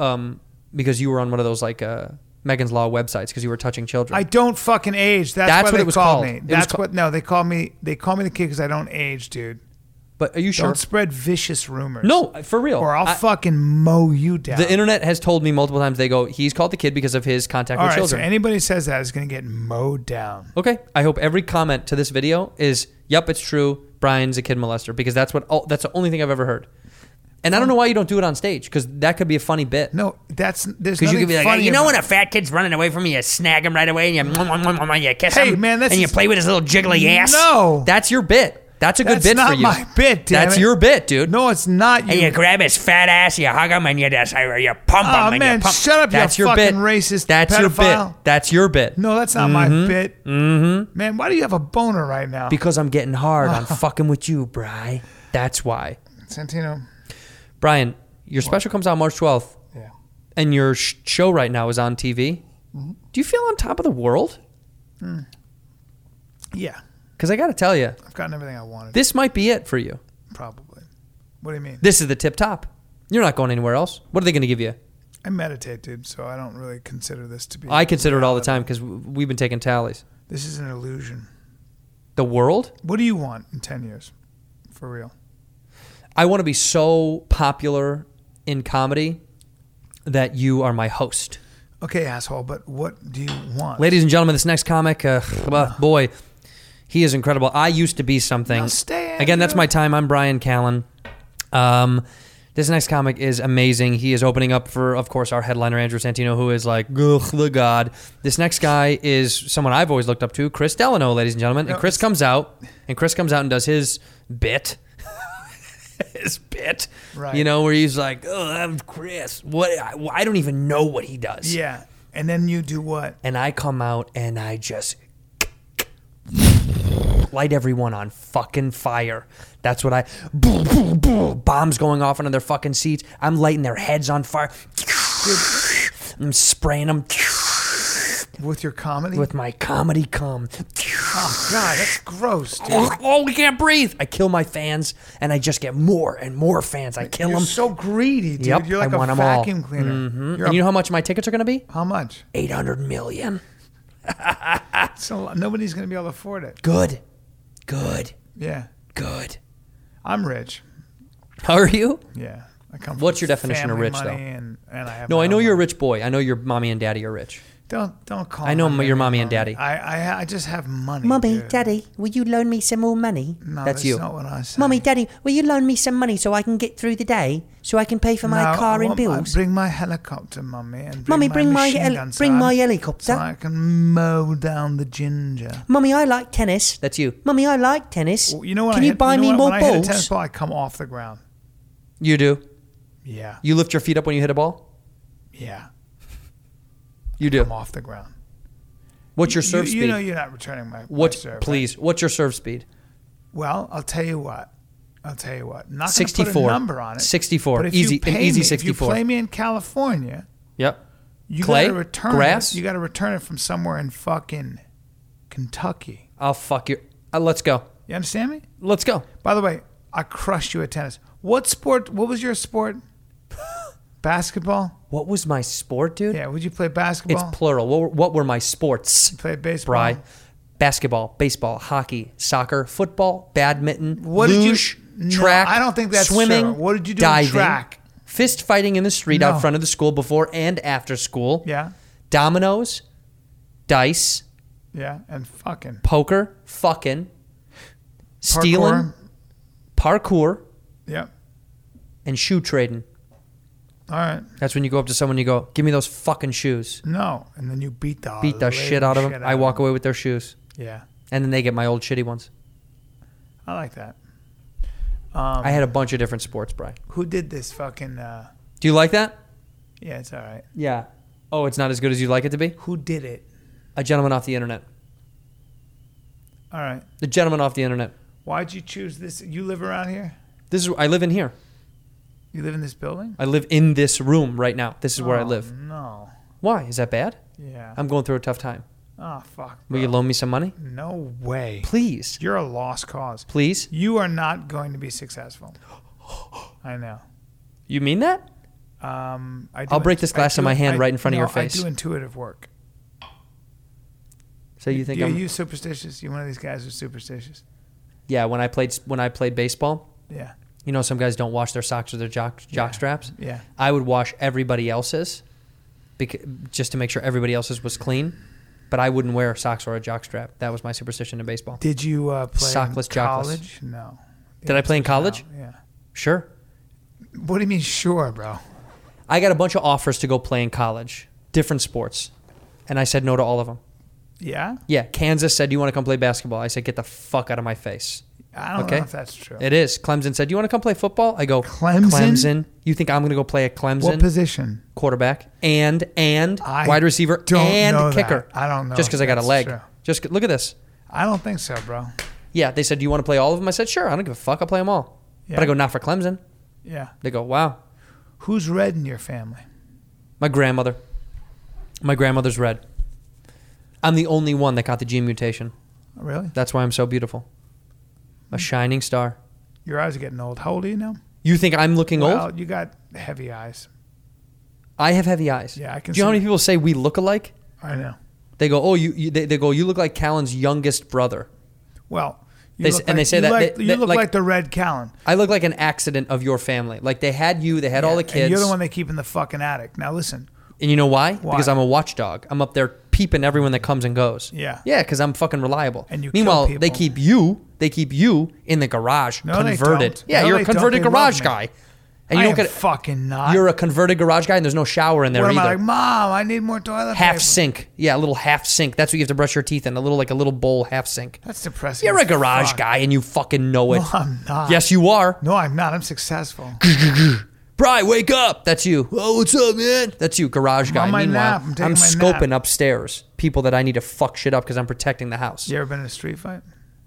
you were on one of those like Megan's Law websites because you were touching children. I don't fucking age. That's why what they it was called called. me. That's what. No, they call me the kid because I don't age, dude. But are you sure? Don't spread vicious rumors. No, for real. Or I'll fucking mow you down. The internet has told me multiple times. They go, he's called The Kid because of his contact All with right, children. so anybody says that is going to get mowed down. Okay. I hope every comment to this video is, yep, it's true. Brian's a kid molester because that's the only thing I've ever heard. And I don't know why you don't do it on stage because that could be a funny bit. No, there's Because nothing you could be like, funny you know about- when a fat kid's running away from you, you snag him right away and you kiss him? Hey, man, that's and you just- play with his little jiggly ass? No. That's your bit. That's a good That's bit not for you. my bit, damn That's it. your bit, dude. No, it's not. And you grab his fat ass, you hug him, and you pump him. Oh, and man, you pump. shut up, That's you your fucking bit. racist That's your pedophile. bit. That's your bit. No, that's not my bit. Mm-hmm. Man, why do you have a boner right now? Because I'm getting hard on fucking with you, Bri. That's why. Santino. Brian, your special comes out March 12th. Yeah. And your show right now is on TV. Mm-hmm. Do you feel on top of the world? Yeah. Because I got to tell you, I've gotten everything I wanted. this might be it for you. Probably. What do you mean? This is the tip top. You're not going anywhere else. What are they going to give you? I meditate, dude, so I don't really consider this to be... I consider it all the reality. time because we've been taking tallies. This is an illusion. The world? What do you want in 10 years? For real. I want to be so popular in comedy that you are my host. Okay, asshole, but what do you want? Ladies and gentlemen, this next comic, boy, he is incredible. I used to be something. Now stay, Again, that's Andrew. my time. I'm Brian Callen. This next comic is amazing. He is opening up for, of course, our headliner, Andrew Santino, who is like, ugh, the god. This next guy is someone I've always looked up to, Chris Delano, ladies and gentlemen. And Chris comes out and does his bit. His bit. Right. You know, where he's like, oh, I'm Chris. What? I don't even know what he does. Yeah, and then you do what? And I come out and I just light everyone on fucking fire. That's what boom, boom, boom, bombs going off into their fucking seats. I'm lighting their heads on fire. I'm spraying them With your comedy? with my comedy cum. Oh God, that's gross, dude. Oh, we can't breathe. I kill my fans, and I just get more and more fans. I kill You're them. so greedy, dude. Yep, You're like I want a 'em all. vacuum cleaner. And you know how much my tickets are going to be? How much? 800 million. So nobody's going to be able to afford it. Good. Yeah. Good. I'm rich. How are you? Yeah. I come from What's your definition of family rich, money though? And I have No, my I know own you're a money. rich boy. I know your mommy and daddy are rich. Don't call I know my your baby mommy and daddy. I just have money. Mummy, dude. Daddy, will you loan me some more money? No, That's you. not what I said. Mummy, Daddy, will you loan me some money so I can get through the day? So I can pay for my No, car I and want bills? Bring my helicopter, Mummy, and Mummy, bring my machine gun, bring my son, helicopter. so I can mow down the ginger. Mummy, I like tennis. That's you. Mummy, I like tennis. Well, you know what? Can you buy me when more I hit a tennis balls? ball, I come off the ground. You do. Yeah. You lift your feet up when you hit a ball? Yeah. You do. Come off the ground. What's your serve you speed? know you're not returning my serve. Please, Right? what's your serve speed? Well, I'll tell you what. Not going to 64. put a number on it. 64. But if Easy- you pay an easy me, 64. If you play me in California, Yep. you Clay? got to return Grass? it. You got to return it from somewhere in fucking Kentucky. I'll fuck you. Let's go. You understand me? Let's go. By the way, I crushed you at tennis. What was your sport? Basketball? What was my sport, dude? Yeah, would you play basketball? It's plural. What were my sports? You played baseball? Bri? Basketball, baseball, hockey, soccer, football, badminton, What did you- luge, No, track, I don't think that's swimming, true. What did you do in diving, track? fist fighting in the street No. out front of the school before and after school, Yeah, dominoes, dice, yeah, and fucking poker, fucking, stealing, parkour, yeah. and shoe trading. All right. That's when you go up to someone and you go, give me those fucking shoes. No, and then you beat the Shit out of them. I walk away with their shoes. Yeah, And then they get my old shitty ones. I like that. I had a bunch of different sports, Bri. Who did this fucking? Do you like that? Yeah, it's all right. Yeah. Oh, it's not as good as you'd like it to be? Who did it? A gentleman off the internet. All right. The gentleman off the internet. Why'd you choose this? You live around here? I live in here. You live in this building? I live in this room right now. This is where I live. No. Why? Is that bad? Yeah. I'm going through a tough time. Oh fuck. Will you loan me some money? No way. Please. You're a lost cause. Please? You are not going to be successful. I know. You mean that? I'll break this glass in my hand right in front of your face. I do intuitive work. So you think Are I'm... you superstitious? You one of these guys who's superstitious? Yeah, when I played baseball, Yeah. you know some guys don't wash their socks or their jock straps? Yeah. I would wash everybody else's just to make sure everybody else's was clean, but I wouldn't wear socks or a jock strap. That was my superstition in baseball. Did you play Sockless, in jockless. college? No. Did I play in college? No. Yeah. Sure. What do you mean sure, bro? I got a bunch of offers to go play in college, different sports, and I said no to all of them. Yeah? Yeah, Kansas said, "You want to come play basketball?" I said, "Get the fuck out of my face." I don't know if that's true. It is. Clemson said, "You want to come play football?" I go, Clemson? You think I'm going to go play at Clemson? What position? Quarterback and I wide receiver don't and know kicker. that. I don't know Just if because I got a that's leg. true. Just look at this. I don't think so, bro. Yeah, they said, "Do you want to play all of them?" I said, "Sure. I don't give a fuck. I'll play them all." Yeah. But I go, "Not for Clemson." Yeah. They go, "Wow." Who's red in your family? My grandmother. My grandmother's red. I'm the only one that got the gene mutation. Really? That's why I'm so beautiful. A shining star. Your eyes are getting old. How old are you now? You think I'm looking Well, old? you got heavy eyes. I have heavy eyes. Yeah, I can Do you know how see- many people say we look alike? I know. They go, "Oh, they go, you look like Callan's youngest brother." Well, you They look s- and they say you that- like- they- you look like- like the red Callan. I look like an accident of your family. Like they had you, they had all the kids. And you're the one they keep in the fucking attic. Now listen. And you know why? Why? Because I'm a watchdog. I'm up there peeping everyone that comes and goes. Yeah. Yeah, because I'm fucking reliable. And you Meanwhile, kill they people. keep you in the garage, No, they converted. don't. Yeah, No, you're they a converted don't. They love garage me. guy. And I you am don't get fucking not. You're a converted garage guy, and there's no shower in there What am either. I like, Mom, I need more toilet half paper. sink. Yeah, a little half sink. That's what you have to brush your teeth in. A little bowl half sink. That's depressing. You're a as garage fuck. guy, and you fucking know it. No, I'm not. Yes, you are. No, I'm not. I'm successful. Bri, wake up. That's you. Oh, what's up, man? That's you, garage guy. on my Meanwhile, nap. I'm taking I'm my scoping nap. upstairs people that I need to fuck shit up because I'm protecting the house. You ever been in a street fight?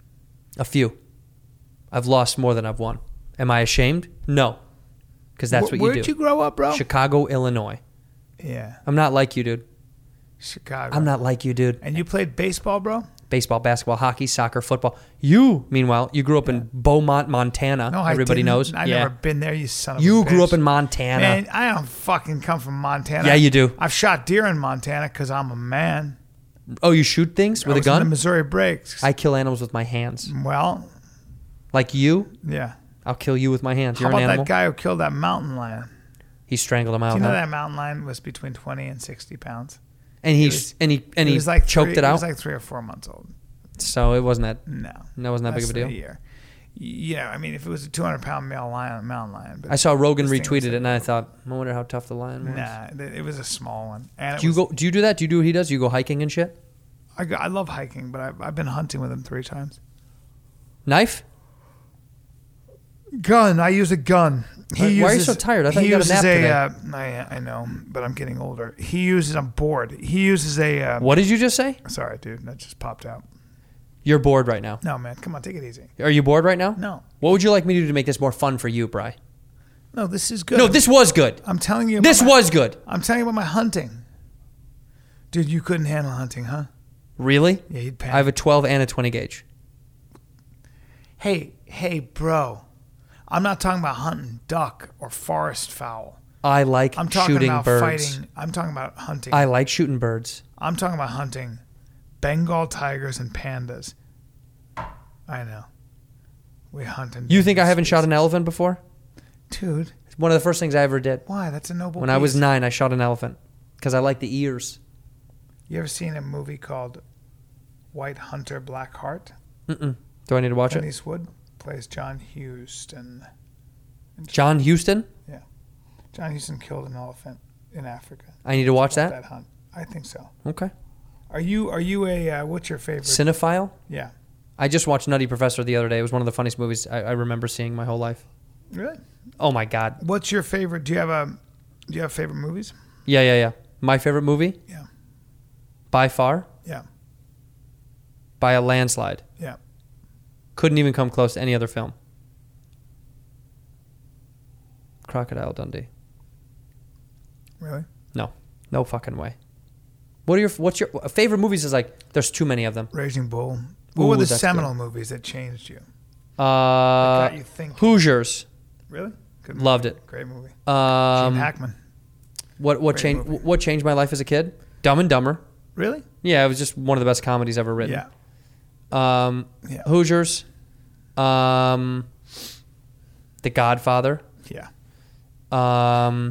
A few. I've lost more than I've won. Am I ashamed? No. Because that's what you do. Where'd you grow up, bro? Chicago, Illinois. Yeah. I'm not like you, dude. Chicago. I'm not like you, dude. And you played baseball, bro? baseball, basketball, hockey, soccer, football. You, meanwhile, you grew up in Beaumont, Montana. No, Everybody I didn't. knows. I've never been there, you son of a bitch. You grew up in Montana. Man, I don't fucking come from Montana. Yeah, you do. I've shot deer in Montana because I'm a man. Oh, you shoot things with a gun? In the Missouri Breaks. I kill animals with my hands. Well. Like you? Yeah. I'll kill you with my hands. How You're about an animal? that guy who killed that mountain lion? He strangled him out. Do you know that mountain lion was between 20 and 60 pounds? And he choked it out? It was like 3 or 4 months old. So it wasn't that. No. That wasn't that big of a deal. A year. Yeah, I mean, if it was a 200-pound mountain lion. But I saw Rogan retweeted it, and I thought, I wonder how tough the lion was. Nah, it was a small one. And do you do that? Do you do what he does? Do you go hiking and shit? I love hiking, but I've been hunting with him 3 times. Knife? Gun. I use a gun. Why are you so tired? I thought you got a nap today. I know, but I'm getting older. I'm bored. He uses a... what did you just say? Sorry, dude. That just popped out. You're bored right now. No, man. Come on, take it easy. Are you bored right now? No. What would you like me to do to make this more fun for you, Bri? No, this is good. No, this was good. I'm telling you. This was good. I'm telling you about my hunting. Dude, you couldn't handle hunting, huh? Really? Yeah, you'd panic. I have a 12 and a 20 gauge. Hey, bro. I'm not talking about hunting duck or forest fowl. I like shooting birds. I'm talking about hunting. I like shooting birds. I'm talking about hunting Bengal tigers and pandas. I know. We hunt and... You think I haven't shot an elephant before? Dude. It's one of the first things I ever did. Why? That's a noble When I was 9, I shot an elephant because I like the ears. You ever seen a movie called White Hunter, Black Heart? Mm-mm. Do I need to watch Clint it? Eastwood plays John Huston. John Huston? Yeah. John Huston killed an elephant in Africa. I need to watch that? That hunt. I think so. Okay. Are you a what's your favorite? Cinephile? Yeah. I just watched Nutty Professor the other day. It was one of the funniest movies I remember seeing my whole life. Really? Oh my God. What's your favorite? Do you have favorite movies? Yeah. My favorite movie? Yeah. By far? Yeah. By a landslide. Yeah. Couldn't even come close to any other film. Crocodile Dundee. Really? No fucking way. What's your favorite movies? Is like there's too many of them. Raging Bull. What were the seminal movies that changed you? That got you thinking? Hoosiers. Really? Good movie. Loved it. Great movie. Gene Hackman. What changed my life as a kid? Dumb and Dumber. Really? Yeah, it was just one of the best comedies ever written. Yeah. Hoosiers. The Godfather. Yeah.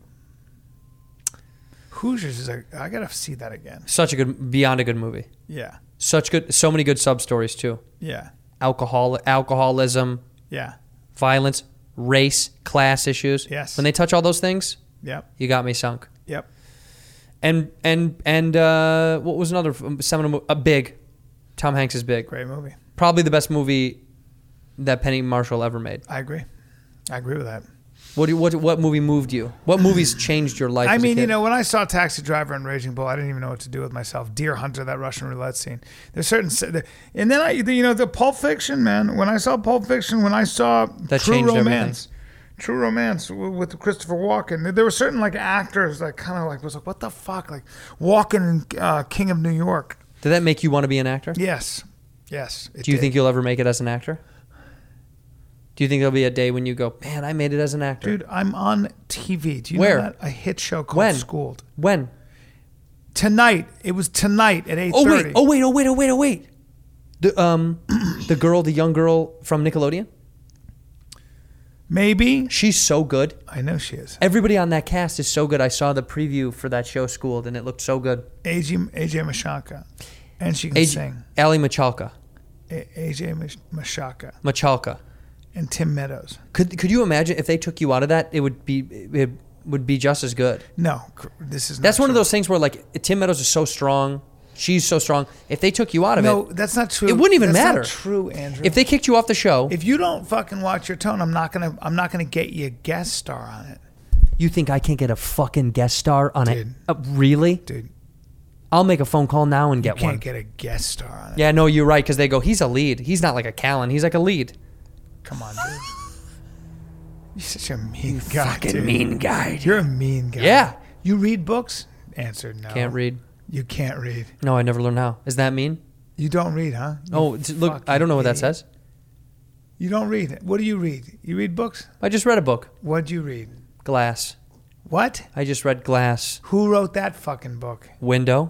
Hoosiers I gotta see that again. Beyond a good movie. Yeah. So many good sub stories too. Yeah. Alcoholism. Yeah. Violence, race, class issues. Yes. When they touch all those things, Yep. you got me sunk. Yep. And what was another seminal movie? Big. Tom Hanks is Big. Great movie. Probably the best movie that Penny Marshall ever made. I agree with that. What movie moved you? What movies changed your life? I as mean, a kid? when I saw Taxi Driver and Raging Bull, I didn't even know what to do with myself. Deer Hunter, that Russian roulette scene. There's certain, and then the Pulp Fiction, man. When I saw Pulp Fiction, when I saw that True changed Romance, everything. True Romance with Christopher Walken, there were certain like actors that kind of like was like, what the fuck, like Walken in King of New York. Did that make you want to be an actor? Yes. Do you think you'll ever make it as an actor? Do you think there'll be a day when you go, man, I made it as an actor? Dude, I'm on TV. Do you Where? know that? A hit show called Schooled. When? Tonight. It was tonight at 8:30. Oh wait. The young girl from Nickelodeon? Maybe. She's so good. I know she is. Everybody on that cast is so good. I saw the preview for that show, Schooled, and it looked so good. AJ Michalka. And she can sing. Ali Michalka. AJ Michalka. Michalka. And Tim Meadows. Could you imagine if they took you out of that? It would be just as good. No, this is not That's one true. of those things where like Tim Meadows is so strong. She's so strong. If they took you out of it, no, that's not true. It wouldn't even matter. That's not true, Andrew. If they kicked you off the show, if you don't fucking watch your tone, I'm not gonna get you a guest star on it. You think I can't get a fucking guest star on it? Really, dude? I'll make a phone call now and get one. You can't get a guest star on it. Yeah, no, you're right because they go, he's a lead. He's not like a Callan. He's like a lead. Come on, dude. You're such a mean guy. Fucking dude. mean guy. You're a mean guy. Yeah. You read books? Answer no. Can't read. You can't read. No, I never learned how. Is that mean? You don't read, huh? Look, I don't know what that says. You don't read. What do you read? You read books? I just read a book. What'd you read? Glass. What? I just read Glass. Who wrote that fucking book? Window.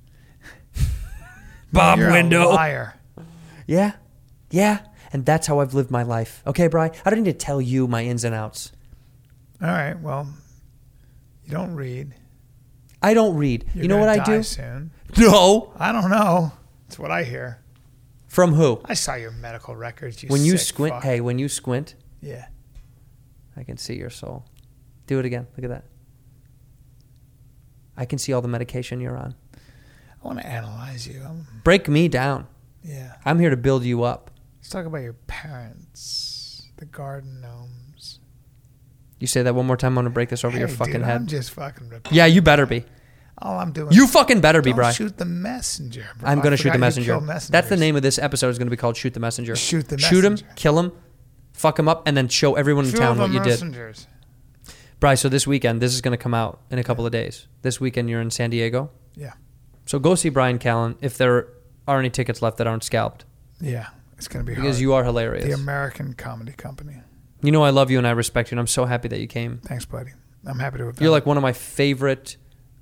Bob You're Window. A liar. Yeah. And that's how I've lived my life. Okay, Bri? I don't need to tell you my ins and outs. All right. Well, you don't read. I don't read. You're you know what I die do? Soon. No. I don't know. That's what I hear. From who? I saw your medical records. When you sick squint, fuck. hey, when you squint, Yeah. I can see your soul. Do it again. Look at that. I can see all the medication you're on. I want to analyze you. Break me down. Yeah. I'm here to build you up. Let's talk about your parents, the garden gnomes. You say that one more time, I'm going to break this over your fucking head. I'm just fucking repeating. Yeah, you better be. All I'm doing. You fucking better be, Don't Bri. shoot the messenger, bro. I'm going to I shoot the forgot you messenger. kill messengers. That's the name of this episode. Is going to be called Shoot the Messenger. Shoot the Shoot him, messenger. kill him, fuck him up, and then show everyone in Shoot town the what you messengers. did. Bri, so this weekend, this is going to come out in a couple of days. This weekend, you're in San Diego. Yeah. So go see Bryan Callen if there are any tickets left that aren't scalped. Yeah. It's going to be Because hard. you are hilarious. The American Comedy Company. You know I love you and I respect you, and I'm so happy that you came. Thanks, buddy. I'm happy to have You're like one of my favorite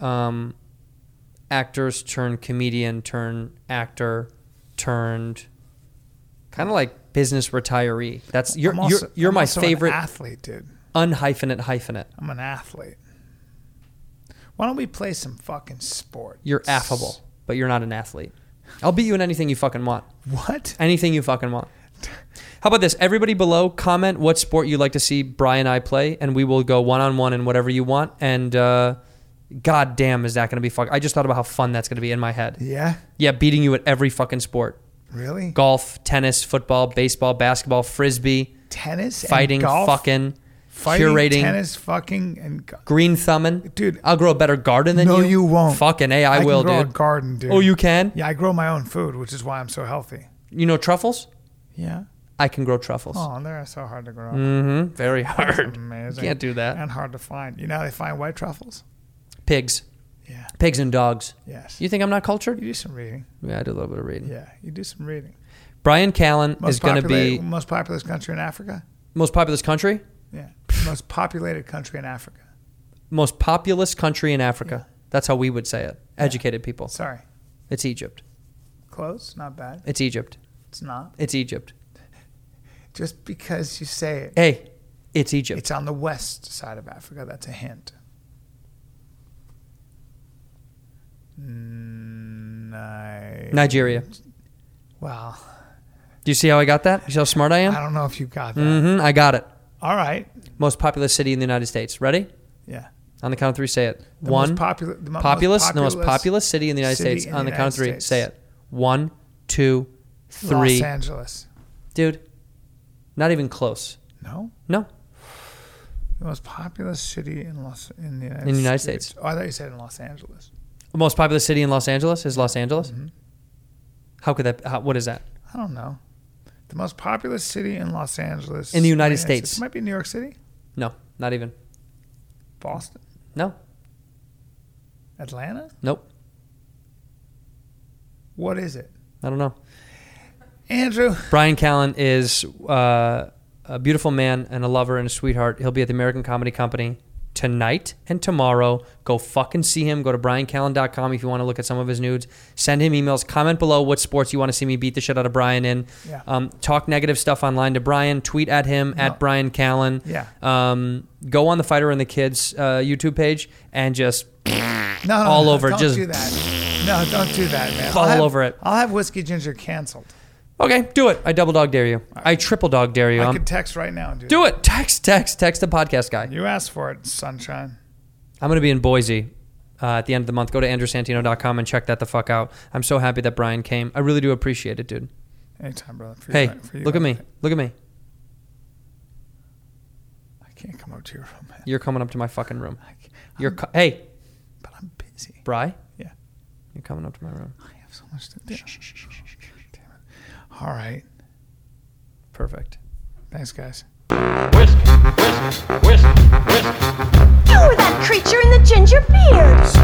actors turned comedian turned actor turned kind of like business retiree. That's you're I'm my also favorite an athlete, dude. Hyphenate. I'm an athlete. Why don't we play some fucking sport? You're affable, but you're not an athlete. I'll beat you in anything you fucking want. What? Anything you fucking want. How about this? Everybody below, comment what sport you'd like to see Bri and I play, and we will go one-on-one in whatever you want. And god damn, is that going to be fucking... I just thought about how fun that's going to be in my head. Yeah? Yeah, beating you at every fucking sport. Really? Golf, tennis, football, baseball, basketball, frisbee. Tennis fighting, and golf? fucking, Fighting, curating. tennis, fucking, and... Green thumbing. Dude. I'll grow a better garden than you. No, you won't. Fucking A, I will, can grow dude. a garden, dude. Oh, you can? Yeah, I grow my own food, which is why I'm so healthy. You know truffles? Yeah. I can grow truffles. Oh, they're so hard to grow. Mm-hmm. Very That's hard. amazing. Can't do that. And hard to find. You know how they find white truffles? Pigs. Yeah. Pigs and dogs. Yes. You think I'm not cultured? You do some reading. Yeah, I do a little bit of reading. Yeah, you do some reading. Bryan Callen is going to be... Most populous country in Africa? Most populous country? Yeah. Most populated country in Africa. Most populous country in Africa. Yeah. That's how we would say it. Educated people. Sorry. It's Egypt. Close. Not bad. It's Egypt. It's not. It's Egypt. Just because you say it. Hey, it's Egypt. It's on the west side of Africa. That's a hint. Nigeria. Wow. Do you see how I got that? You see how smart I am? I don't know if you got that. Mm-hmm. I got it. All right. Most populous city in the United States. Ready? Yeah. On the count of three, say it. The One. most populous. The most populous city in the United States. On the count of three, say it. 1, 2, 3. Los Angeles. Dude, not even close. No? No. The most populous city in the United States. Oh, I thought you said in Los Angeles. The most populous city in Los Angeles is Los Angeles? Mm-hmm. How could that... what is that? I don't know. The most populous city in Los Angeles. In the United States. It might be New York City. No, not even. Boston. No. Atlanta. Nope. What is it? I don't know. Andrew. Bryan Callen is a beautiful man and a lover and a sweetheart. He'll be at the American Comedy Company tonight and tomorrow. Go fucking see him. Go to bryancallen.com if you want to look at some of his nudes. Send him emails. Comment below what sports you want to see me beat the shit out of Bryan in. Yeah. Talk negative stuff online to Bryan. Tweet at him at Bryan Callen. Yeah. Go on the Fighter and the Kids YouTube page and just all over. Don't just do that. No, don't do that, man. All over it. I'll have Whiskey Ginger canceled. Okay, do it. I double dog dare you. I triple dog dare you. I could text right now and do it. Text the podcast guy. You asked for it, sunshine. I'm going to be in Boise at the end of the month. Go to andrewsantino.com and check that the fuck out. I'm so happy that Bryan came. I really do appreciate it, dude. Anytime, brother. Hey, look at me. Look at me. I can't come up to your room, man. You're coming up to my fucking room. Hey. But I'm busy. Bri? Yeah. You're coming up to my room. I have so much to do. All right. Perfect. Thanks, guys. Whisk, whisk, whisk, whisk. You were that creature in the ginger beard.